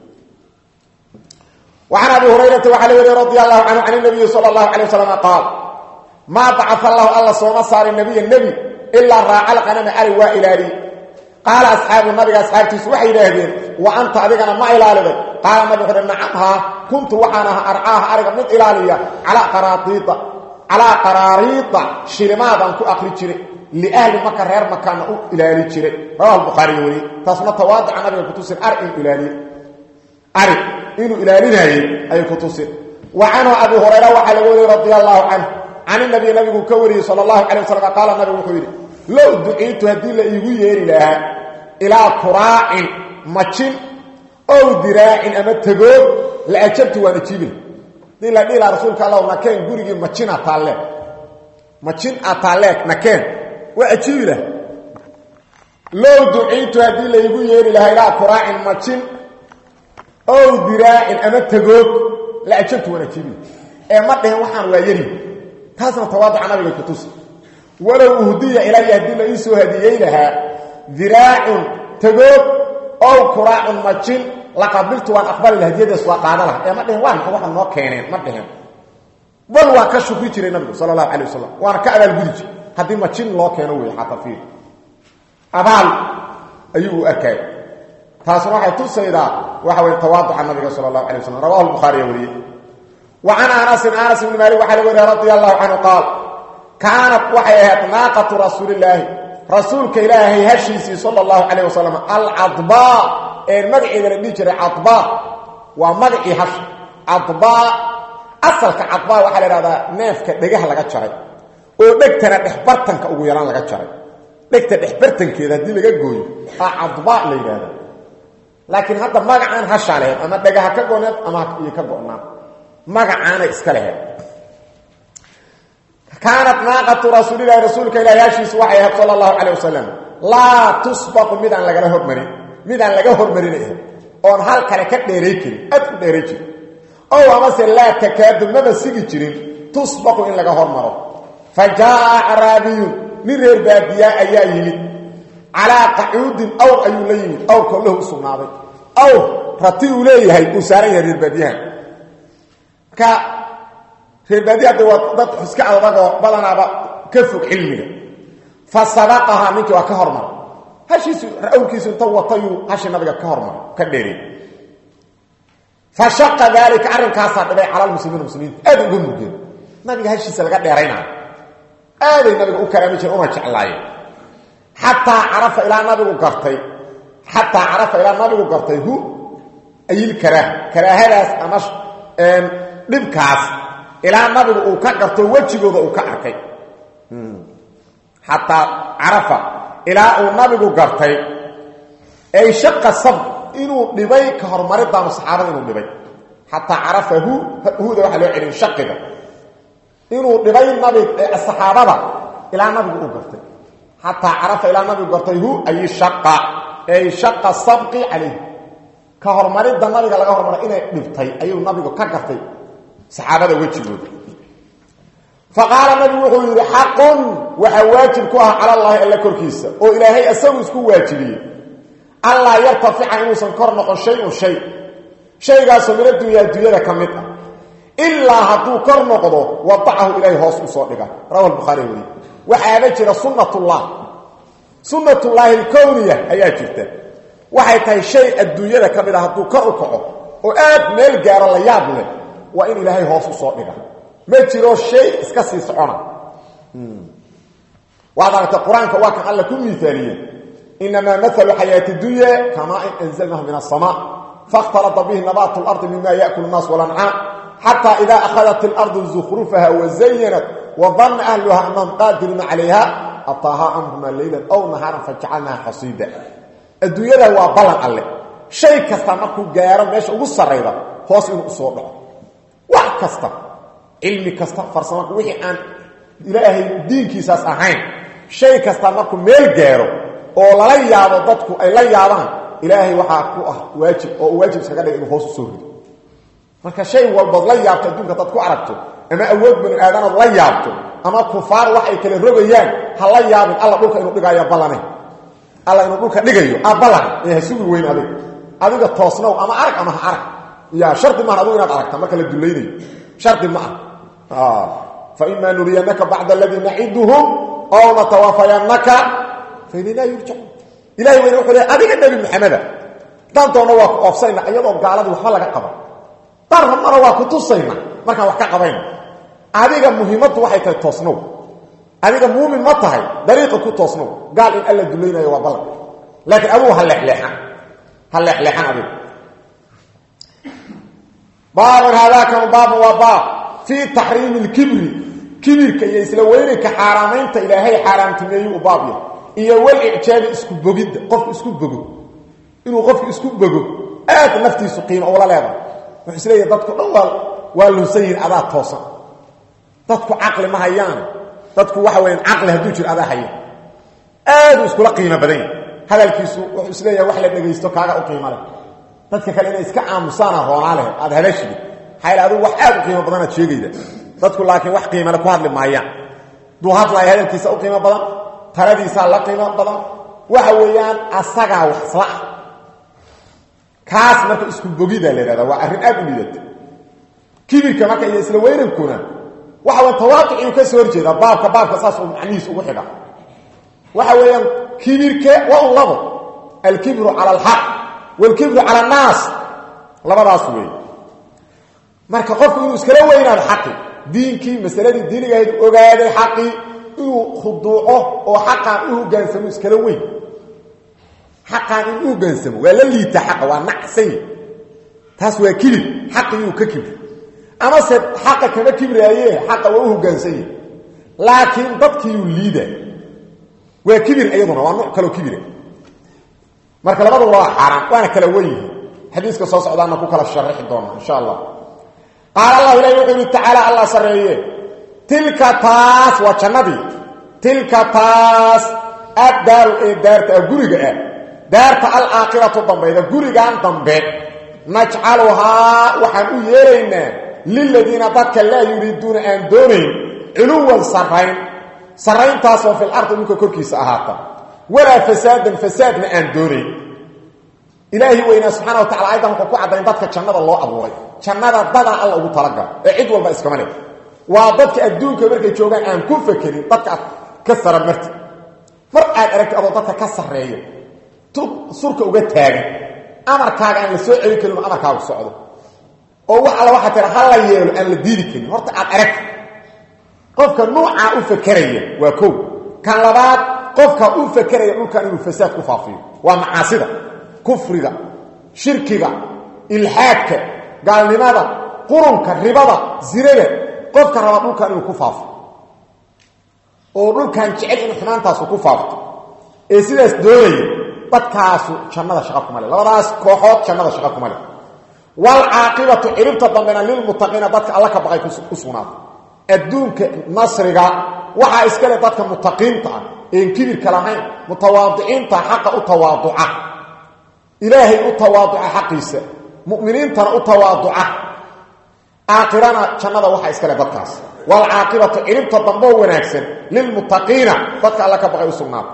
وعن أبي هريرة وعلي رضي الله عنه عن النبي صلى الله عليه وسلم قال ما بعث الله صوم صار النبي إلا راعى الغنم علي وإلالي قال أصحاب النبي أصحاب تسوحي لهذين وأنت أذيقنا ما إلالي قال النبي قال نعمها كنت وحانها أرعاها أرقى من إلالية على قراريط شرمادا كو أخرج شري liahli maka reer makana u ilaali jiray rawahu al-bukhari wali taasna tawaadu nabiga ku tusin ar in ilaali ari inuu ilaalinayay ay ku tusin wa ana abu hurayra wa ala radiyallahu anhu an nabi nabigu ka wari sallallahu alayhi wasallam qala nabi wuxuu yiri law du'itu hadii la igu yeeri lahaa ila qura'in machin aw dira'in ama tagood la ajabtu wa najibil dila rasuulka allah ma keen gurigi machin ataale nakeen wa ajibila law du'itu hadii la igu yeeri lahaa ila qura'in machin aw dira'in ama tagood la ajabtu wa najibil ma dhayn waxaan waa yari taasna tawaadu nabiga ku tus walaw uhdiya ilayya hadii la soo hadiyay lahaa dira'un tagood aw qura'un machin laqabiltu wa aqbal alhadiyada wa qaadala ma dhayn waxaan noo keeneen ma dhayn bal waa ka shukri jiray nabiga sallallahu alayhi wasallam waana ka abaal gudji hadii machin loo keeno way xatafiir abaal ayuu arkay taasna waxay tusaydaa waxa way tawaadu nabiga sallallahu alayhi wasallam rawahu al-bukhari wali wa ana anas ibn malik wa alayhi radiyallahu anhu qala kanat wahayat naqatu rasuulka ilaahi hashiisi sallallahu alayhi wasallam al-adba magaceeda la dhigi jiray adba waa magacii hash adba asalka adba waxa la yiraahdaa neefka dhagaha laga jaray oo dhegtana dhexbartanka ugu yaraan laga jaray dhegta dhexbartankeeda hadii laga gooyo adba la yiraahdo laakiin hadda magacaan hashaaleed ama dhagaha ka gooneed ama ka go'naa magacaana iska leeyahay كانت ناقة رسول الله ياشيس وحي صلى الله عليه وسلم لا تسبق ميدان لغا هرمرين اون هل كره كديريكي اد ديريكي او امثل لا تكاد ما سيغي جيرين تسبق ان لغا هرمرو فجاء عربي من ربابيا ايا يمد على قعود او ايلين او كله سنابي او رتي وليه وسارين ربابيا ka reebadiya dad iska adago badanaaba ka fog cilmiga fasabaqaha ninki waa ka hormar hashiisu raawkiisu inta watayu hashi nabiga ka hormar ka dheeri fashaqa dalika arrinkaas dhibay cala muslimiin aad ugu mugeen nabiga hashiisa laga dheerayna aad nabiga u karaami jiray uma jeclaay hatta arafa ila nabigu gartay hu ayil karahadaas amash dhibkaas ila nabigu uu ka garto wajigooda uu ka arkay hatta arafa ila uu nabigu gartay ay shaqqa sab inuu dhibay ka hormarida saxaabada inuu dhibay hatta arafahu huda waxa loo celin shaqida inuu dhibay nabiga saxaabada ila nabigu uu gartay hatta arafa ila nabigu gartay hu ay shaqqa sabqi alayhi ka hormarida nabiga laga hormaray inay dhibtay ayuu nabigu ka gartay saxaabada wajigooda faqala nabi wuxuu yiri xaqun waxa waajib ku ah ala allah illa korkiisa oo ilaahay asagu isku waajibiyay allah yartafi'a inuusan kor noqon shaygaas oo dunyada kamid ah illa haduu kor noqdo wadacahu ilaahay hoos u soo dhiga rawahu al-bukhari wali waxa jira sunnatullah al-kawniyah ayaa jirta waxay tahay shay adduunyada kamid ah haduu kor u kaco oo aad meel gaaro la yaab leh waa in ilaahay hoos u soo dhiga ma jiro shay iska sii socona waadanta quraanka waa kan alla ku miisaaliye inma mathalu hayati dunya kama anzalnahu min as-samaa faqtarada bihi nabatu al-ard mimma ya'kulu an-nas wal an'am hatta idha akhadhat al-ard zukhrufaha wa zayyanat wa dhanna ahliha annahum qadirun 'alayha ataha amruna laylan aw naharan faj'alnaha hasida adduunyada waa balan alle shay kasta markuu gaaro meesha ugu sareyda hoos inuu soo dhaco wax kasta ilmi kasta farsamo wixii aan ilaahay diinkiisaas ahayn shay kasta markuu meel gaaro oo lala yaabo dadku ay la yaabaan ilaahay waxa ku ah waajib oo waajib iskaga dhigay inuu hoos u soo rido marka shay walba la yaabto adduunka dadku aragto ama awood bani aadana la yaabto ama kufaar wax ay kala rogayaan ha la yaabin alla dhulka inuu dhigayo balane alla inuu dhulka dhigayo abalan ee suugi weyn adiga toosnow ama arag ama arag ya sharti ma adu inaad aragta marka la duleeyay sharti ma fa imma nuriyanaka ba'da alladhi na'iduhum aw natawafayanaka fa inna yurja ilaahi weyn wuxuu leeyahay adiga nabi maxamed tantoona waa ofsayna iyadoo gaaladu waxa laga qaba tarhamana waa ku tusayna marka wax ka qabayna adiga muhiimadu waxay tahay toosnow adiga muumin ma tahay dariiqa ku toosno gaal in alla dulaynayo waa balad laakiin abu hal leexleexan adiga baab hada kan baab wa baab fi tahrim al-kibr kibirka iyo isla weynka xaraamaynta ilaahay xaraamtimeeyo u baabiyo iyo wal icjaabi isku bogida qof isku bogo inuu qof isku bogo aad naftiisu qiimo wala leedahay wuxuu isleeyahay dadku dhan waa luusayin adaa toosan dadku aqli ma hayaan dadku waxa weyn aqli haduu jir adaa hayaan aad isku la qiimo badan hadalkiisu wuxuu isleeyahay wax la dhageysto kaaga u qiimo leh dadka kale inay iska aamusana hoolaale aad hadashid haylaadu wax aad u qiimo badan aad sheegayda dadku laakiin wax qiimo leh ku hadli maayaan duu hadlay hadalkiisa u qiimo badan taladiisa la qiimo badan waxa weeyaan asaga wax isla kaas marka isku bogida leeyahay waa arrin aad u liidata kibirka marka iyo isla weynankuna waxa uu tawaaqici ka soo horjeeda baabka saas oo macnihiisu ugu xiga waxa weeyaan kibirka waa labo al-kibru ala al-haq wal-kibru ala an-nas labadaas weey marka qofku inuu iskala weynaado xaqi diinkii masaladii diiniga ay ogaaday xaqi inuu khuduuco oo xaqan uu hogaansamo iskala weyn xaqan uu hogaansamo wala liita xaq waa naqsay taas waa kibir xaqi uu ka kibir ama se xaqa kama kibraaye xaqa waa uu hogaansay laakiin dadkii uu liida waa kibir ayaduna waa nooc kale oo kibir marka labadu waa xaraam waana kala weyn xadiiska soo socdaana ku kala sharxi doona insha Allah قال الله إليه تعالى الله سرعيه تلك تاس وجنبي تلك تاس الدار دارت غوريغا دارت الآخرة ضمبيدا غوريغان ضمبي نجعلها وحن يرينا للذين ضدك لا يريدون أن دورين علوا سرين تاسوا في الأرض منك كركيس أهاتا ولا فساد أن دورين إلهي وإنا سبحانه وتعالى أيضا كو عدين ضدك جنة الله أبوري جنة ضدك الله أبو طلقا عيد والبا إسكمالي وضدك أدونك مركي جوغان أن كون فكرين ضدك كسر المرت مرأة أركت أبو ضدك كسر رأيه سرك أغا تاغي أمر كاغا أن لسوء عليك لما أمر كاغا السعودة أو على واحد ترى هلا يهل أن لدينك مرت أركت قفك نوعا أفكرية وكو كان لبعض قفك أفكرية يقول كان الفساد كفافيه ومعاصدة كفرك شركك الحاك قال لماذا قرنك الرباضة زرية قفك ربطوك أنه كفاف ودول كان جعل إنه حنان تاسو كفاف سيداس دولي بدكاسو شنada shaqo kuma leh labadaas kooxood shaqada shaqo kuma leh wal aaqibatu iribta dambeena lil muttaqina dadka alla ka baqay ku sugnaa adduunka nasriga waxa iskale dadka muttaqiinta ee kibirka lahayn mutawaadicinta xaqa u tawaaduca ilaahi u tawaaduca xaqiisa mu'miniintana u tawaaduca aakhirana jannada waxa iskale dadkaas wal aaqibatu iribta dambe wanaagsan lil muttaqina dadka alla ka baqay u sugnaa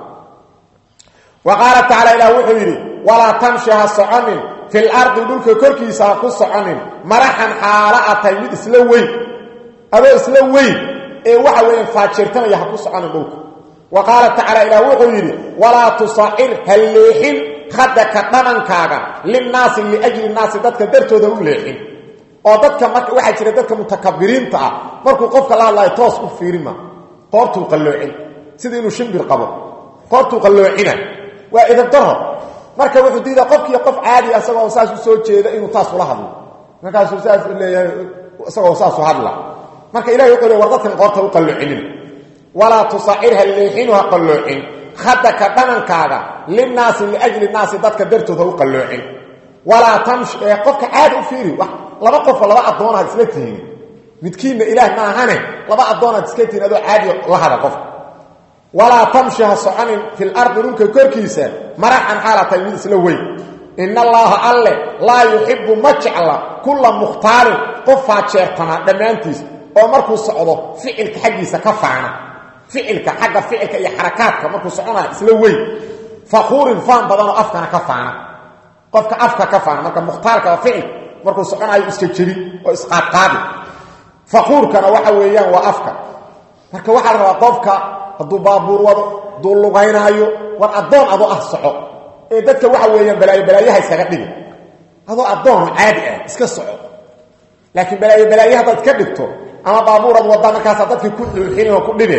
وقال تعالى إلى وحيري ولا تمشيها صعنين في الأرض دولك كوركيسا كصعنين مرحا حالة تيميد إسلوي أبو إسلوي وحوين فاتشرتنا يحكو صعنين دولك وقال تعالى إلى وحيري ولا تصعر هالليحين خدك نمنكاغا للناس اللي أجل الناس دادك درتو دو ليحين ودادك مركا واحد شري دادك متكبرين تا مركو قفك الله يتوس أفيرما قورتو قلوعين سيدينو شنبير قبر قورتو قلوعين وإذا الضرر marka wuxuu diiday qofkii qof caadi asagoo saas u soo jeeda inuu taas ula hadlo markaas uu saas leeyahay asagoo saas u hadla marka ilaahay wuxuu leeyahay warqadkan qorta u qalluucinin wala tusa'irha lihinha qalluucin khadaka danankaaga linnaas li ajli naas dadka dartooda u qalluucin wala tamsh qofka caadi u fiiri wax laba qof laba adoonad isla tihiin midkiina ilaah ma ahane laba adoonad iska tihiin adoo caadi la hada qof ولا تمشيها صعنين في الأرض ننك كركيسة مرحا حالة من سلوي إن الله أله لا يحب مجعل كل مختار قفات شيطانا دمانتيس ومركو صعوده فعلك حقيسة كفعنا فعلك حق فعلك أي حركاتك مركو صعونا سلوي فخور فان بدانو أفكنا كفعنا قفك أفكا كفعنا مركو مختارك وفعل مركو صعونا يسكتشري وإسقاط قادم فخور كان وحويان وأفكا مركو وحا روا قفك hadduu baabuur wado duu lugaynaayo war adoon ado ah soco ee dadka waxa weeyaan balaayaha isaga dhigi ado adoon caadi ah iska soco laakiin balaayaha dad ka dhigto ama baabuur wado markaas dadkii ku dhuuxin oo ku dhibe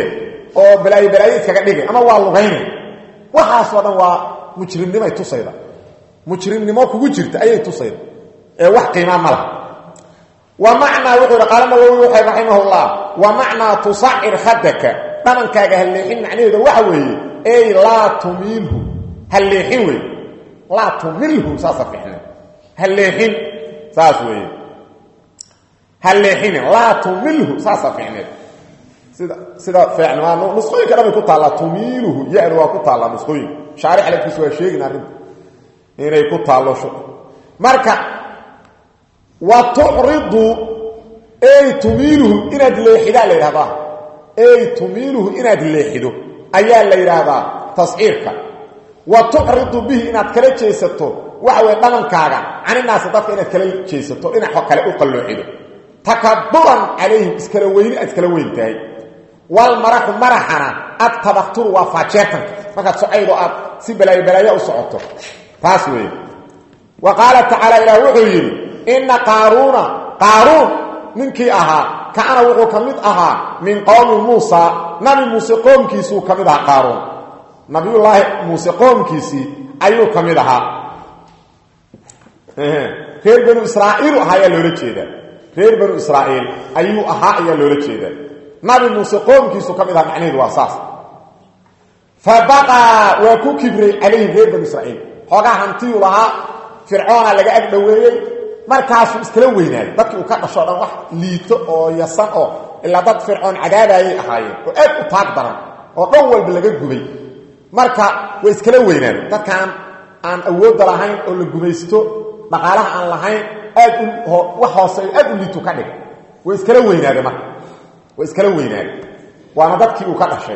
oo balaayi kaga dhigay ama waa lugaynay waxaas oo dhan waa mujrimnimo ay tusayda mujrimnimo kugu jirta ayay tusayda ee wax qiimo ma laha wa macna wuxuu qala nawawi wuxuu rahimahullah wa macna tusa'ir khadaka dhanankaaga haleexin macnaheedu waxa weeye ay la tumilhu haleexin weeye la tumilhu saasa fihna haleexin saas weeye haleexin la tumilhu saasa fihna sida fiicnaa nusqooyin kale ku taala tumiluhu yaar waa ku taala nusqooyin shaarix alkiis waa sheegin arin inay ku taalo marka wa tu'ridu ay tumiluhu inad leexida leeyahada ay tumiluhu inad leexido ayaa la yiraahdaa tasciirka wa tu'ridu bihi inad kala jeesato waxa way dhalankaaga aninaas dadka inad kala jeesato inaad wax kale u qalooxido takabburan alayhim iskala weyni iskala weyntahay والمرح مرحنا التبختر وفاجرتك فقد سعيدوا سي بلايا وسعطوا فاسوي وقال تعالى الى وحي ان قارون منكي كان وحو كميد من قوم موسى نبي موسى قوم كيسو كميد قارون نبي الله موسى قوم كيسي ايو كميد خير بنو اسرائيل هيا لولا جيدا خير بنو اسرائيل ايو هيا لولا جيدا نبي موسى قوم كيسو كميدا معنيه واساس فبقى وكبر عليه غير بني اسرائيل خوغا هانتي لها فرعون لغا اغدويي markaas iskala weynaa dadkii uu ka dhasho dhan wax liito oo yasan oo ila dad fircoon cadaadayay ahaayeen oo aad u taag daran oo dhan walba laga gubay marka way iskala weynaa dadkan aan awood lahayn oo la gumaysto dhaqaalaha aan lahayn aad wax hoose aad u liito ka dhig way iskala weynaa marka وإسكاله وينال وانا dadkii uu ka dhashay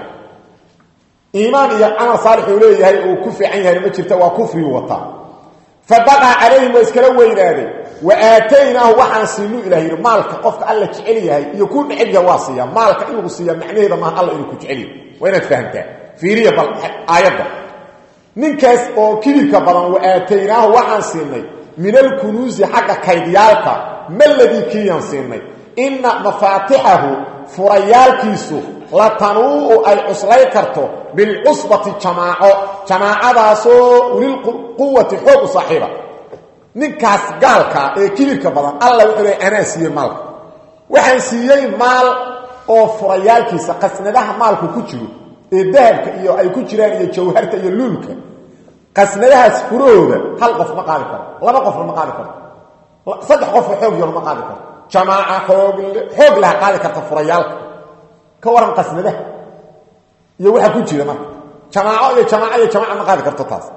iimaan iyo amal saalix uu leeyahay oo ku fiican yahay ma jirta waa kufri wata fabaqa alayhi wa iskala weynaaday wa aataynahu wa ansilu ilaahi maalka qofka alla jecel yahay iyo ku dhicib waasiya maalka inuu siiya macnaheedu ma alla inuu ku jecel yahay wayna fahantaa fiiriya bal aayada ninkaas oo kibirka badan wa aataynahu wa ansilnay min al-kunuz haqa kaydiyalka malladhi kiyan sinay inna mafatihahu furayaalkiisu la tanuu ay cuslay karto bil usbati jamaacadaasoo ulil quwwati xoog saaxiiba ninkaas gaalka ee kibirka badan alla wuxuu leeyahay ana siiyay maal waxaan siiyay maal oo furayaalkiisa qasnadaha maalku ku jiro ee dahabka iyo ay ku jiraan iyo jawharta iyo lulka qasnadahaas furooda hal qof ma qaadi karo laba qof ma qaadi karo saddex qof xoog yar ma qaadi karo جماعه xoog la qaali karta furayaalka ka waran qasnada iyo waxa ku jira marka jamaaco ma qaadi karto taas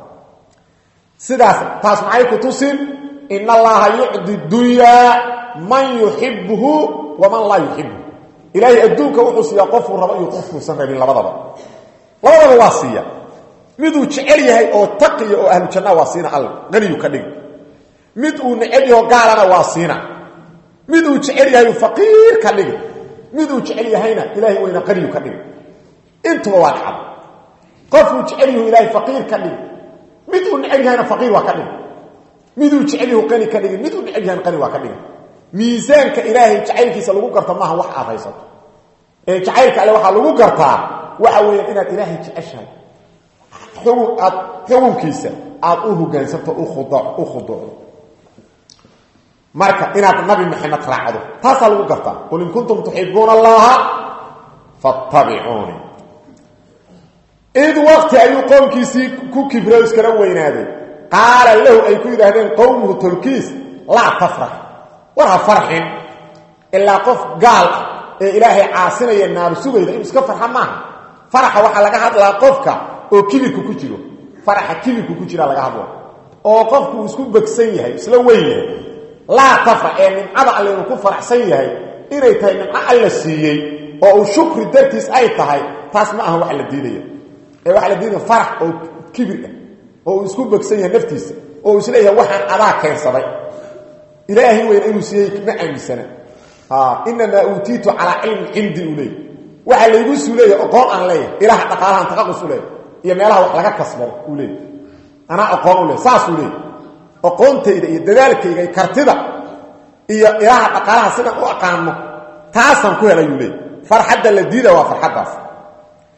sidaas taas maxay ku tusin inna allaha yu'di dunya man yuhibbuhu wa man la yuhibbu ilaahi adduunka wuxuu siiya qof raba iyo qof uusan rabin labadaba waasiya miduu jecel yahay oo taqiyo oo ahlu janna waasina alla qaniyu ka dhig mid uu neceb yahay gaalana waasina miduu jecel yahay faqiir ka dhig miduu jecel yahayna ilaahi wayna qariyo ka dhig intu waa dhacad qofuu jecel yahay ilaahi faqiir ka dhig miduu neceb yahayna faqiir waa ka dhig miduu jecel yahay qani ka dhig miduu neceb yahayna qani waa ka dhig miisaanka ilaahi jacaylkiisa lagu garto maaha wax aad haysato ee jacaylka alle waxa lagu gartaa waxa weeyaan inaad ilaahi jeceshahay xukunkiisa aad u hoggaansanto u khuduuc marka inaad nabi maxamed raacdo taas lagu gartaa qul in kuntum tuhibbuna allaha fattabi'uni id waqti ayu qowmkiisi ku kibray iskala weynaaday qaala lahu ay ku yiraahdeen qowmuhu tulkiis la tafrah wa farhin illa qof gaal ee ilaahay caasinaya naar sugayda in iska farxa ma faraxa waxa laga hadlaa qofka oo kibirku ku jiro faraxa kibirku ku jira laga hadlo oo qofku isku bagsan yahay isla weeyay لا تفرح ان ابا الله ku faraxsan yahay inay tahay nimco alla siiyay oo uu shukri dartiis ay tahay taas ma aha wax la diidayo ee wax la diidayo farax oo kibir oo isku bagsan yahay naftiisa oo isleeyahay waxaan adaa keensaday ilaahi weyn inuu siiyay ma aaminsana inma utiitu ala ilm indi ulay waxa la igu suuleeyo aqoon aan leeyahay ilaah dhaqaalahan taqaqus ulay iyo meelaha wax laga kasbado ulay ana aqoon ulay saas ulay aqoontayda iyo dadaalkayga ay kartida iyo ilaaha dhaqaalaha sida u aqaano taasan ku helay ulay farxada la diida waa farxadaas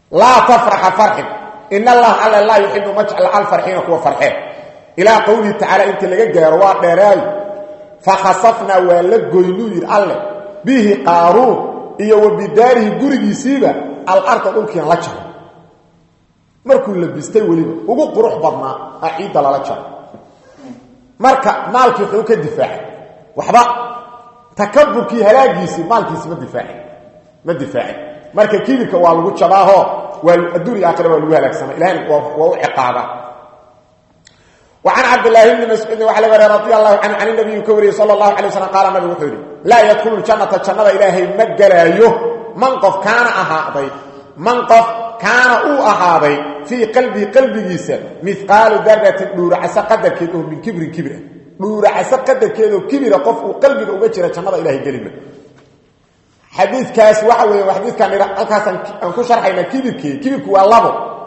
لا تفرح فرح إن الله على لا يحب مجعل الفرحين كوا فرحين إلى قوله تعالى انت لغا غيروات ديراي فخسفنا ولغوينو الله به قارون iyo wabidarihi gurigiisiiba al-ardh dhulkiina la jaray markuu la bistay waliba ugu qurux badnaa ciida la jaray marka maalkii wuxuu ka difaacay waxba takabburkii halaagiisi maalkiisi ma difaacay marka kiibka waa lagu jabaaho waa adduunyo aakhira waa lagu halaagsana ilaahay waa ciqaaba وعن عبد الله بن مسعود وعلى رضي الله عنه عن النبي كوري صلى الله عليه وسلم قال النبي وحوري لا يدخل الجنة الجنة إلهي مجلايه منقف كان أهاضي منقف كان أهاضي في قلبي جيسا مثقال ذرة نور عسى قدر كده من كبر نور عسى قدر كده كبر قف وقلبي وجهر الجنة إلهي كلمة حديث كاس وحوي وحديث كان أكاسا أنكو شرحينا كبر والله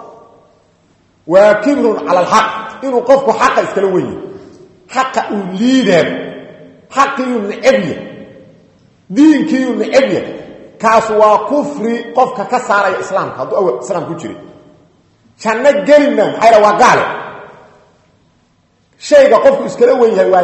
وكبر على الحق إنه قفك حق إسكالوية حق أوليده حق ينعبية دين كي ينعبية كاسوا كفري قفك كسارة إسلام هذا أول إسلام كجري شان نجلنا حيرا وقاله شيء قفك إسكالوية هو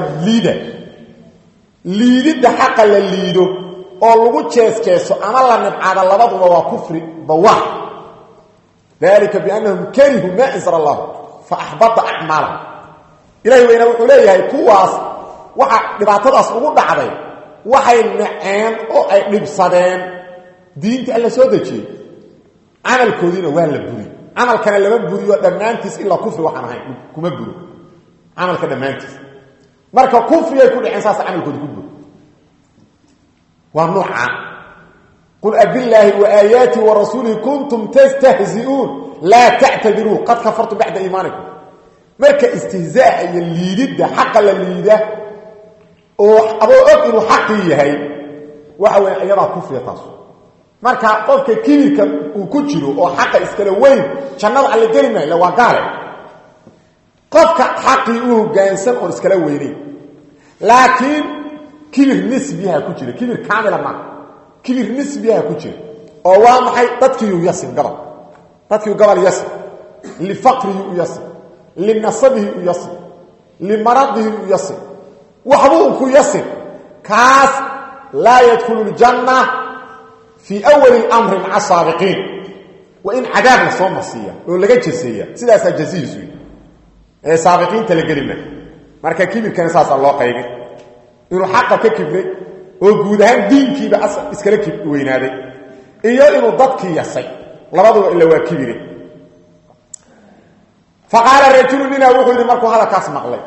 ليده حق لليده أولوغو تشيسو أما الله نبعاد الله بضوا كفري بواه ذلك بأنهم كرهوا ما إنزل الله فأحبط أعمالهم إلهي وإنه وحوليه كواس وحا لبعتداس ugu dhacday waxay naceen oo ay dhibsadeen diinta alla soo dajiyay amalkoodina waa la buri amalkana lama buriyo dhamaantiis illa kufri waxaan ahayn kuma buri amalka dhamaantiis marka kufri ay ku dhicin saas amalkoodu ku buri waa nuuca قل أبالله وآياته ورسوله كنتم تستهزئون لا تعتذروا قد كفرتم بعد إيمانكم مركا استهزاء الليدة حق الليدة أبو أبنوا حقي هاي وحوين أيضا كفر يتصل مركا قفك كيميكا وكتشلوا أو حق إسكالوين شنال على الجرمة لو قال قفك حقي جانسان أو إسكالوين لكن كبير نسبيها كتشلوا كبير كاملا معه كبير نسبيها كجير او waa maxay dadkii yasin gabal dadkii gabal yasin li faqri yasin li nasabihi yasin li maradihi yasin waxbuu ku yasin kaas la yadkhulu aljanna fi awwal al-amr ma'a sabiqin wa in adab sawmasiya oo laga jeesaya sidaas jaziisu ee sabiqin tala galina marka kibirkan saas Allah qaybay inuu xaq ka kibray oo guud ahaan diinkiiba iskala weynaaday iyo inuu dadkii yasay labadaba ila waa kibire faqala rajul mina wuxuu markuu hada kaas maqlay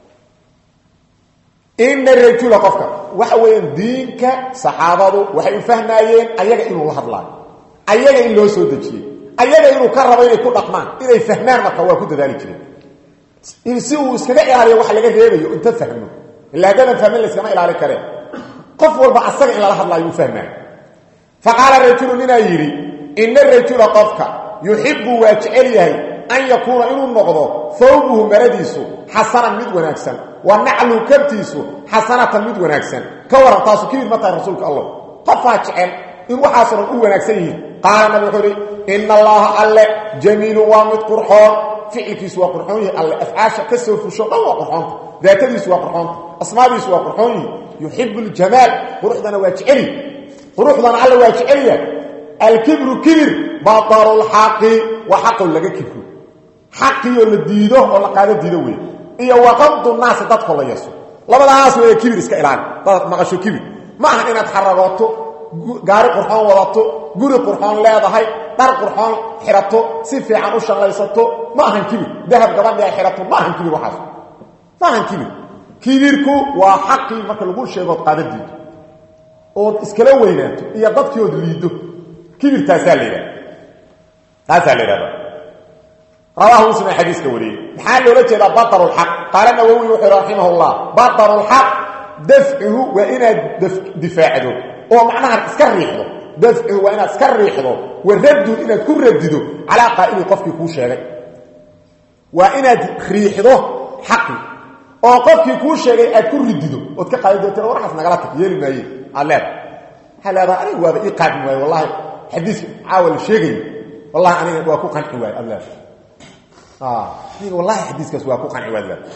in rajul qofka waxa weeyaan diinka saxaabadu waxay u fahmayeen ayaga inuu la hadlaayo ayaga in loo soo dajiyay ayaga inuu ka rabo inay ku dhaqmaan inay fahmaan marka waa ku dadaali jireen in si uu iskaga ilaaliyo wax laga reebayo inta fahmo ilaa gadan fahmin la iskama ilaali kareen قف والبا أصدق إلا لحظ لا يفهمه فقال الرجل لنا يري إن الرجل قفك يحب واجعليه أن يكون إنه النقض ثوبه مرديسه حسنا مد ونكسا ونعله كبتيسه حسنة مد ونكسا كورا تاسو كبير متى رسولك الله قف واجعل إنه حسنا مد ونكسيه قال النبي حري إن الله ألا جميل وامد قرحان فعلك سوى قرحانه ألا أفعاش كسر في الشغل هو قرحانه ذاتي سوى قرحانه أسماء سوى قرحانه يحب الجمال قرحنا واجعلي قرحنا على واجعلي الكبر كبر باطر الحق وحق لك كبر حقي الديده ولا قاعده ديدوي iyo waqamtu naas dadka la yeeso labadaas way kibir iska ilaalin dad maqasho kibir ma aha inaad xaragooto gaari qurxoon wadato guri qurxoon leedahay dar qurxoon xirato si fiican u shaqaysato ma aha kibir dahab gabadha ay xirato ma aha kibir waxaas ma aha kibir kibirku waa xaqi marka lagu sheego qaadadiid oo iskala weynaato iyo dadkii oo liido kibir taasaa leeyahay رواه مسلم حديث كوري حال لو جدا بطر الحق قال النووي رحمه الله بطر الحق دفعه وان دفاعه او معناها اسكريحه دفعه وان اسكريحه والرد ان تكون ردده على قائل قفك كو شيغي وان خريحه حق او قفك كو شيغي اد كو ردده او ka qaadayto warxas nagala yeeli maayay الله هل هذا انا waa ii qaadin way wallahi حديث عاول شيغي والله أنا وأكو قنع واي الله والله حديث كاس وأكو قنع واي الله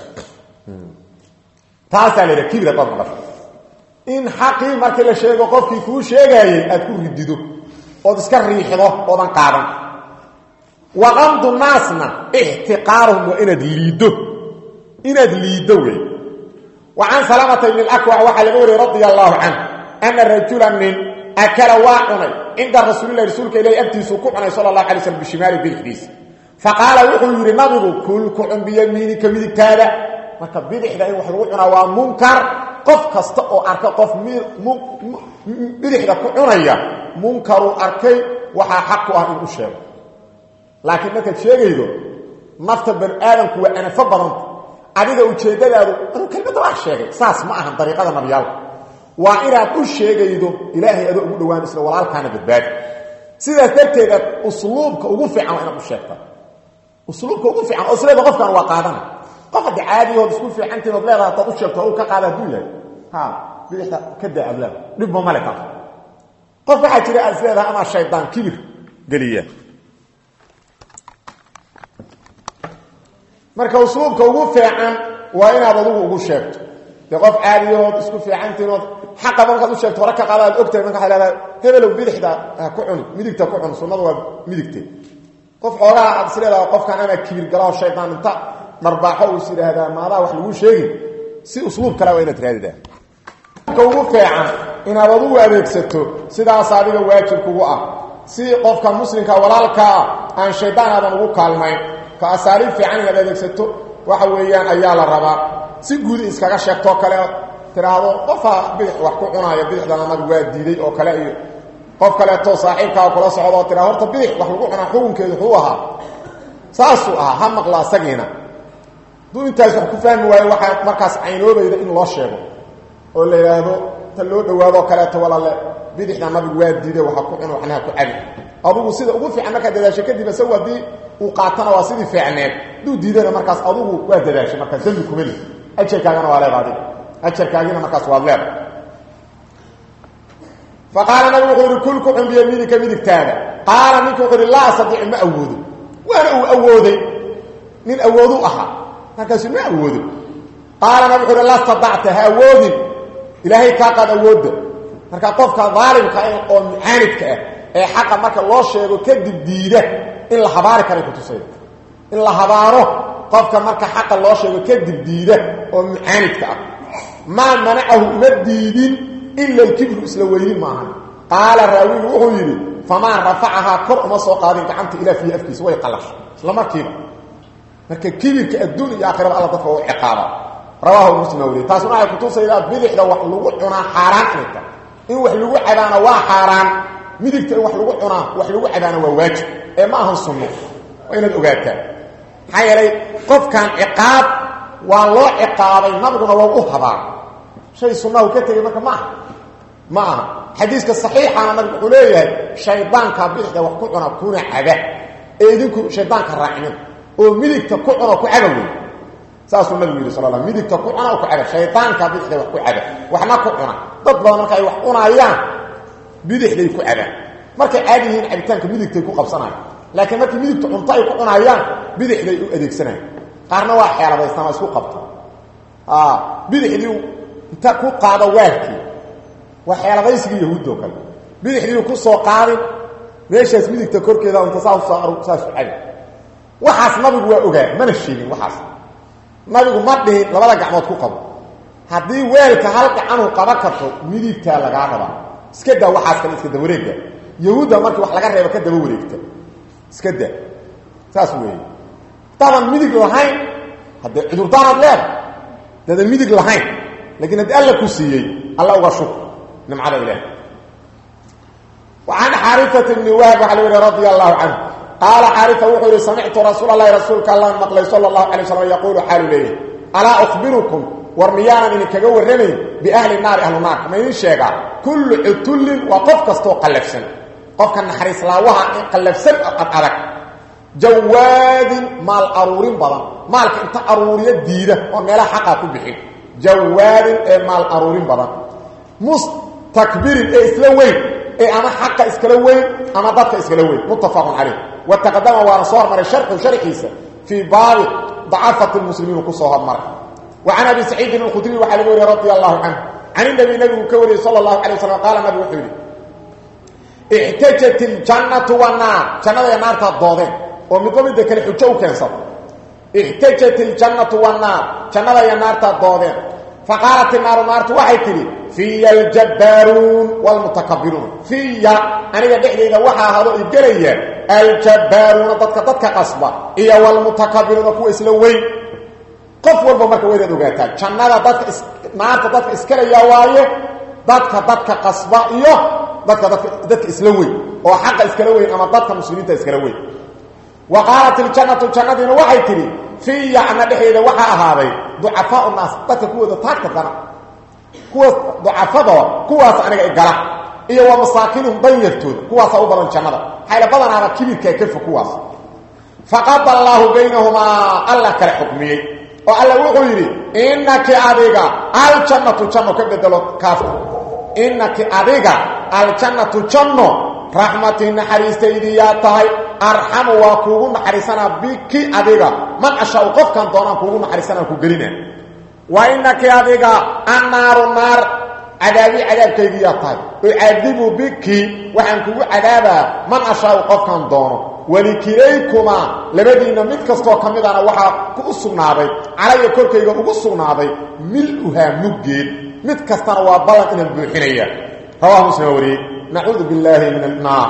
تاسع للكبير طبعا إن حقي مركل الشيء وقف كيفو شيء أتكون رديده وتسكر ريحه وضن قارن وغمض الناسنا احتقارهم وإن دليدوه وعن سلامة بن الأكوع وحلقوري رضي الله عنه أن الرجل من أكل واعني عند رسول الله رسولك إليه أبتي سكوعنا صلى الله عليه وسلم بالشمال بالحديث فقال وقل يري نبغ كل كعن بيمينك ميدك هذا وكبير إحدى وحلقوعنا ومنكر قف كستقو أركا قف بدحدة كعنية منكر أركي وحا حقه أن أشير لكن متى تشيغيدو نفط بن آدم كوا أنا فبرنت أريد أجيدادو أنا كلمة واحد شيغي ساس ما أهم طريقة النبيال وإراد أشيغيدو إلهي أدو أقول دوان إسلام والعال كان بالباد سيدة تبتدى أسلوبك أغفع عن أنا أشيغتا أسلوبك أغفع عن أسلوبك أغفع عن وقادنا قفد عادي هو بسكول في عنتي وبلاغة تأشيغتا أو كقادة دولا بيحتا كده أبلاغ نبه ملكا قفد عجري أسلوبها أنا الشيطان كبير قليا marka usluubka ugu fiican waa inaad adigu ugu sheegto qof caadiyood isku fiicantiinood xaqa markaad u sheegto warka qaadaad ogtahay marka xalaada hebel bidixda ku cuni midigta ku cun sunnadu waa midigtay qof xoolaha aad sileedahay qofkan ana kibir galaa shaytaan inta darbaaxo uu sidaada maada wax lagu sheegin si usluub kala waa inaad raadidaa ka ugu fiican inaad adigu adeegsato sidaas adiga waajib kugu ah si qofka muslimka walaalka aan shaytaan aadan ugu kaalmayn فأساليب في عين الأدكسته وحويان أيال الربا سيقود إسكاكا شاكتو كلا تراهو قفا بيح وحكونا يبيح دانا مدواد ديدي أو كلا قف كلا تو صاحبك وكلا صعودا تراهو تبيح وحكونا حكونا كيدو حوها ساسوها هم مقلا ساقينا دو انتاج وحكو فهم واي واحد مركز عينو بيدا إن الله شاكو ولا يهدو تلو دوادو كلا تولا بيح دانا مدواد ديدي وحكونا وحنا كو عبي أبوه سيدا أبو في عنك دلاشة كدي بسوى دي وقاتنا واسيدي فعنات دو ديدنا مركز أبوه وادلاشة مركز زنبي كمالي أجل كاغانا وعلي غادي أجل كاغانا مركز والله فقال نبي يقول كلكم عن بيمينك ميدك تابع قال منكم يقول الله أستطيع ما أوذي وانا أوذي من أوذو أحد مركز ما أوذي قال نبي يقول الله استطعتها أوذي إلهي كاقد أوذي مركز قفك ظالم كأين قوم عاند كأين ee xaqa marka loo sheego kadib diida in la habaari karo ku tusay in la habaaro qofka marka xaqa loo sheego kadib diida oo mucaanidka ah ma mana'ahu madidin illa al-kibr isla weyni maahan qala rawi wuxuu yiri fama rafa'aha kor uma soo qaadin gacanta ila fi afkiisa way qalash isla markiiba marka kibirka adduun iyo aakhirada Allah dadka uu ciqaaba rawahu muslim wali taasuna ay ku tusayda bidixda wax lagu cunaa xaraan in wax lagu cabaana waa xaraan midigta wax lagu cunaa wax lagu cabaana waa waajib ee ma ahan sunno waa inaad ogaataa xayalay qofkan ciqaab waa loo ciqaabay nabiguna waa u habaa shay sunno ka tagay marka ma aha xadiiska saxiixana nabigu wuxuu leeyahay shaydaanka bidixda wax ku cunaa kuna caba ee idinku shaydaanka raacin oo midigta ku cunaa ku caba weey saasuu nabigu yiri sallallahu alayhi midigta ku cunaa ku caba shaydaanka bidixda wax ku caba waxna ku cunaa dad badan marka ay wax cunayaan bidixday ku cabaan markay caadi yihiin cabitaanka midigtay ku qabsanayaan laakiin markay midigta cunto ay ku cunayaan bidixday u adeegsanayaan qaarna waa xeeladaystaan isku qabta bidixdii inta ku qaado waalkii waa xeeladaysiga yahuuddo kale bidixdii ku soo qaadin meeshaas midigta korkeeda inta saas cabi waxaas nabigu waa ogaa mana sheegin waxaas nabigu ma dhihin labada gacmood ku qabo haddii weelka hal gacanu qaba karto midigta laga rabaa iska daa waxaas kale iska daa wareegta yahuuda markii wax laga reebo ka daba wareegta iska daa saas weey taban midig lahayn hadda cudurdaanad leer dadan midig lahayn laakiin hadda alla ku siiyay alla uga shukr nimcada ilaahay وعن حارثة بن وهب رضي الله عنه قال حارثة وحوري سمعت رسول الله رسولك الله مقلي صلى الله عليه وسلم يقول حال ليه ألا أخبركم ورميانا من كجور رمي بأهل النار أهل النار ما ينشيغا كل عتل وقف كستو قلفسن قف كان حريص لاوها قلفسن أدرك جواد مال أرورين بضا مالك انت أرورية ديدة وميلا حقا كبحين جواد مال أرورين بضا مستكبر إسلوين اما حق اسكلوين اما ضدك اسكلوين متفق عليه وتقدم وانا صور مر الشرح وشرحيسا في باب ضعفة المسلمين وكسوها مر وعن ابي سعيد الخدري وعلي رضي الله عنه عن النبي كوري صلى الله عليه وسلم قال النبي وحيري احتجت الجنة والنار جنة والنار تضادين ومن ذلك الحجة كان صبر احتجت الجنة والنار جنة والنار تضادين فقالت النار نار وحيتري في الجبارون والمتكبرون في أنا دحدي إذا وحى هذا الجرية الجبارون ضدك قصبة إيا والمتكبرون كو إسلوين قف والبا marka weeyda ogaata jannada dadka naarta dadka iskala yaawaye dadka qasba iyo dadka isla weey oo xaq iskala weey ama dadka muslimiinta iskala weey waqalat aljannatu jannadina waxay tiri fi ya'na dhixida waxa ahaaday du'afa unas dadka kuwada taagta dana kuwa du'afada kuwaas aniga igala iyo waa masaakiinum danyartooda kuwaas u badan jannada hayla badanaaba kibirka ka kuwaas faqad Allahu baynahuma Allah kala xukmiyay oo alla wuxuu yiri innaki adiga al jannatu janno ka bedelo kaaf innaki adiga al jannatu janno rahmatin haristaydi ya tahay arhamu wa kugu naxarisana biki adiga man ashaa qofkan doonaan kugu naxarisana ku gelina wa innaki adiga annaru nar adabi adabkaydi ya tahay uadibu biki waxaan kugu adaba man ashaa qofkan doono ولكليكما لبدينا مد كستو كميدانا waxa ku sugnaaday calay korkayga ugu sugnaaday mil'uha muggeed mid kastana waa balan inaan buuxinaya rawahu muslim wari na'udhu billahi min an-nar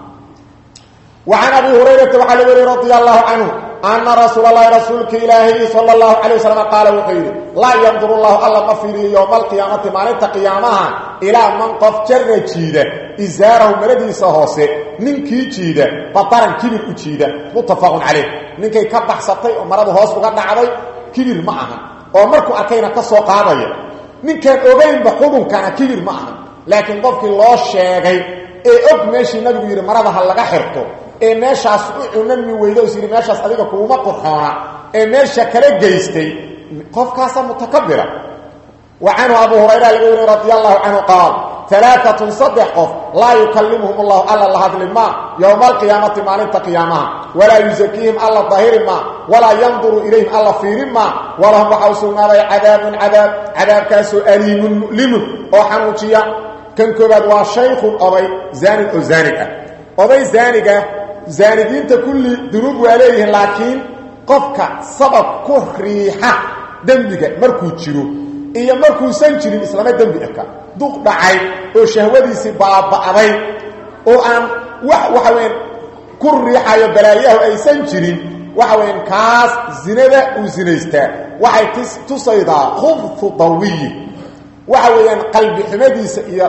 wa an abi hurairah radi Allahu anhu anna rasulullah rasulka ilahi sallallahu alayhi wasallam qala wa khayr la yanzuru Allah alla mafiri yawm al-qiyamati maalinta qiyamaha ila man qaf jarra jiida izaarahu maradiisa hoose ninkii jiida bataran kibir u jiida muttafaqun alayh ninkay ka baxsatay oo marada hoos uga dhacday kibir ma aha oo markuu arkayna ka soo qaadaya ninkan ogeyn ba xudunkana kibir ma aha laakiin qofkii loo sheegay ee og meeshii nabigu yiri marada hal laga xirto ee meeshaas u cunami weydo sii meeshaas adiga kuuma qurxoona ee meesha kala geystay qofkaas mutakabbira وعنه أبو هريرة رضي الله عنه قال ثلاثة صدقوا لا يكلمهم الله ألا الله هذا الماء يوم القيامة ما لنت قيامها ولا يزكيهم ألا ظاهر ما ولا ينظر إليهم ألا فير ما ولهم وحوصون على عذاب كاسو أليم مؤلم وحنوشيا كان كباد وشيخ أبي زاني وزانكة أبي زانكة زانكين تكل ذنوب عليه لكن قفك سبب كهريحة دمك مركو تشيرو iyo markuu san jirin islaama dambi aka duq dhacay oo shahwadiisi baabaaday oo aan waxa weyn ku riixayo balaayaha ay san jirin waxa weyn kaas zinada uu zinaysta waxay tusaydaa khubtu dawi waxa weyn qalbi xumadiisa iyo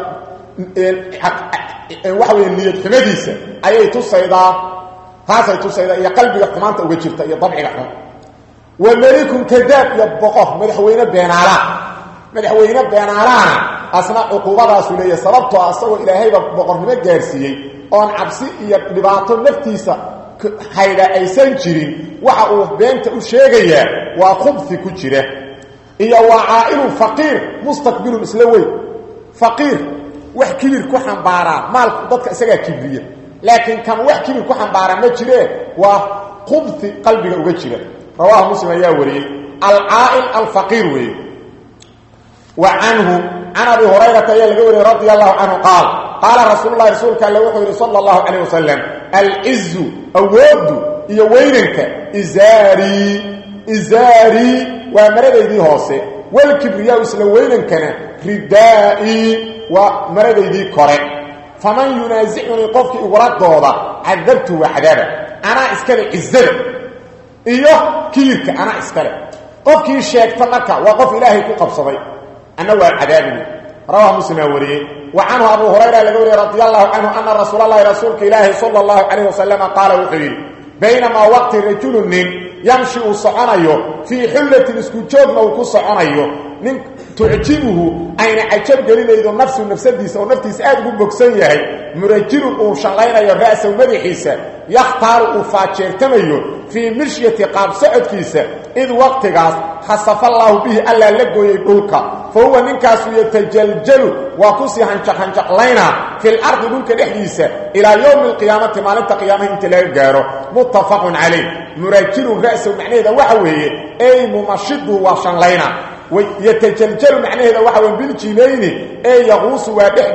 waxa weyn niyad xumadiisa ayay tusaydaa taasay tusaydaa iyo qalbiga xumaanta uga jirta iyo dabciga xun وملكم كذاب يبقى مدحوينه بينالانا اصلا عقوبه سوليه سببته اسو الهي بقرنimo gaarsiiyay oon cabsi iyo dhibaato naftiisa hayda aysan jirin waxa uu beenta u sheegaya waa khubthi ku jira iyo waa'il faqir mustaqbil islawi faqir wax kibir ku xambaara maal dadka isaga kibriya laakiin kan wax kibir ku xambaara ma jire waa khubthi qalbiga uga jira رواه مسلم يا وري العائل الفقير وي وعنه عن ابي هريره يلغوري رضي الله عنه قال رسول الله صلى الله عليه وسلم العز اود يوينك ازاري ومرديدي هوسه والكبرياء سلوينكنا ردائي ومرديدي كره فمن ينازعني قفك وردودا عذبته وحدابه انا اسكن عزه iyo kiirka ana iskale qofkii sheegta marka waa qof ilaahay ku qabsaday ana waa cadaabin rawahu muslim wariye wa anhu abu hurayra radiyallahu anhu anna rasuulullaahi rasuulka ilaahi sallallahu alayhi wasallam qala wuxuu baynama waqti rajulun yamshi usanayo fi hullatin isku joogna uu ku soconayo nin tu'jibuhu ayna ajab galinaydo nafsiisa oo naftiisa aad ugu bogsan yahay murajirun oo shallaynayo ra'sa madaxiisa يختار فاجرتميو في مشية قاب سعدكيسة إذ وقتكاس خصف الله به ألا لقوي دولك فهو ننكاس يتجلجل وكسي هنشق لينا في الأرض دولك الإحديثة إلى يوم القيامة مالنت قيامة انتلاقي قاره متفق عليه نراكل الرأس معنى هذا وحوه أي ممشده وشان لينا ويتجلجل معنى هذا وحوه بالجينين أي يغوص وادح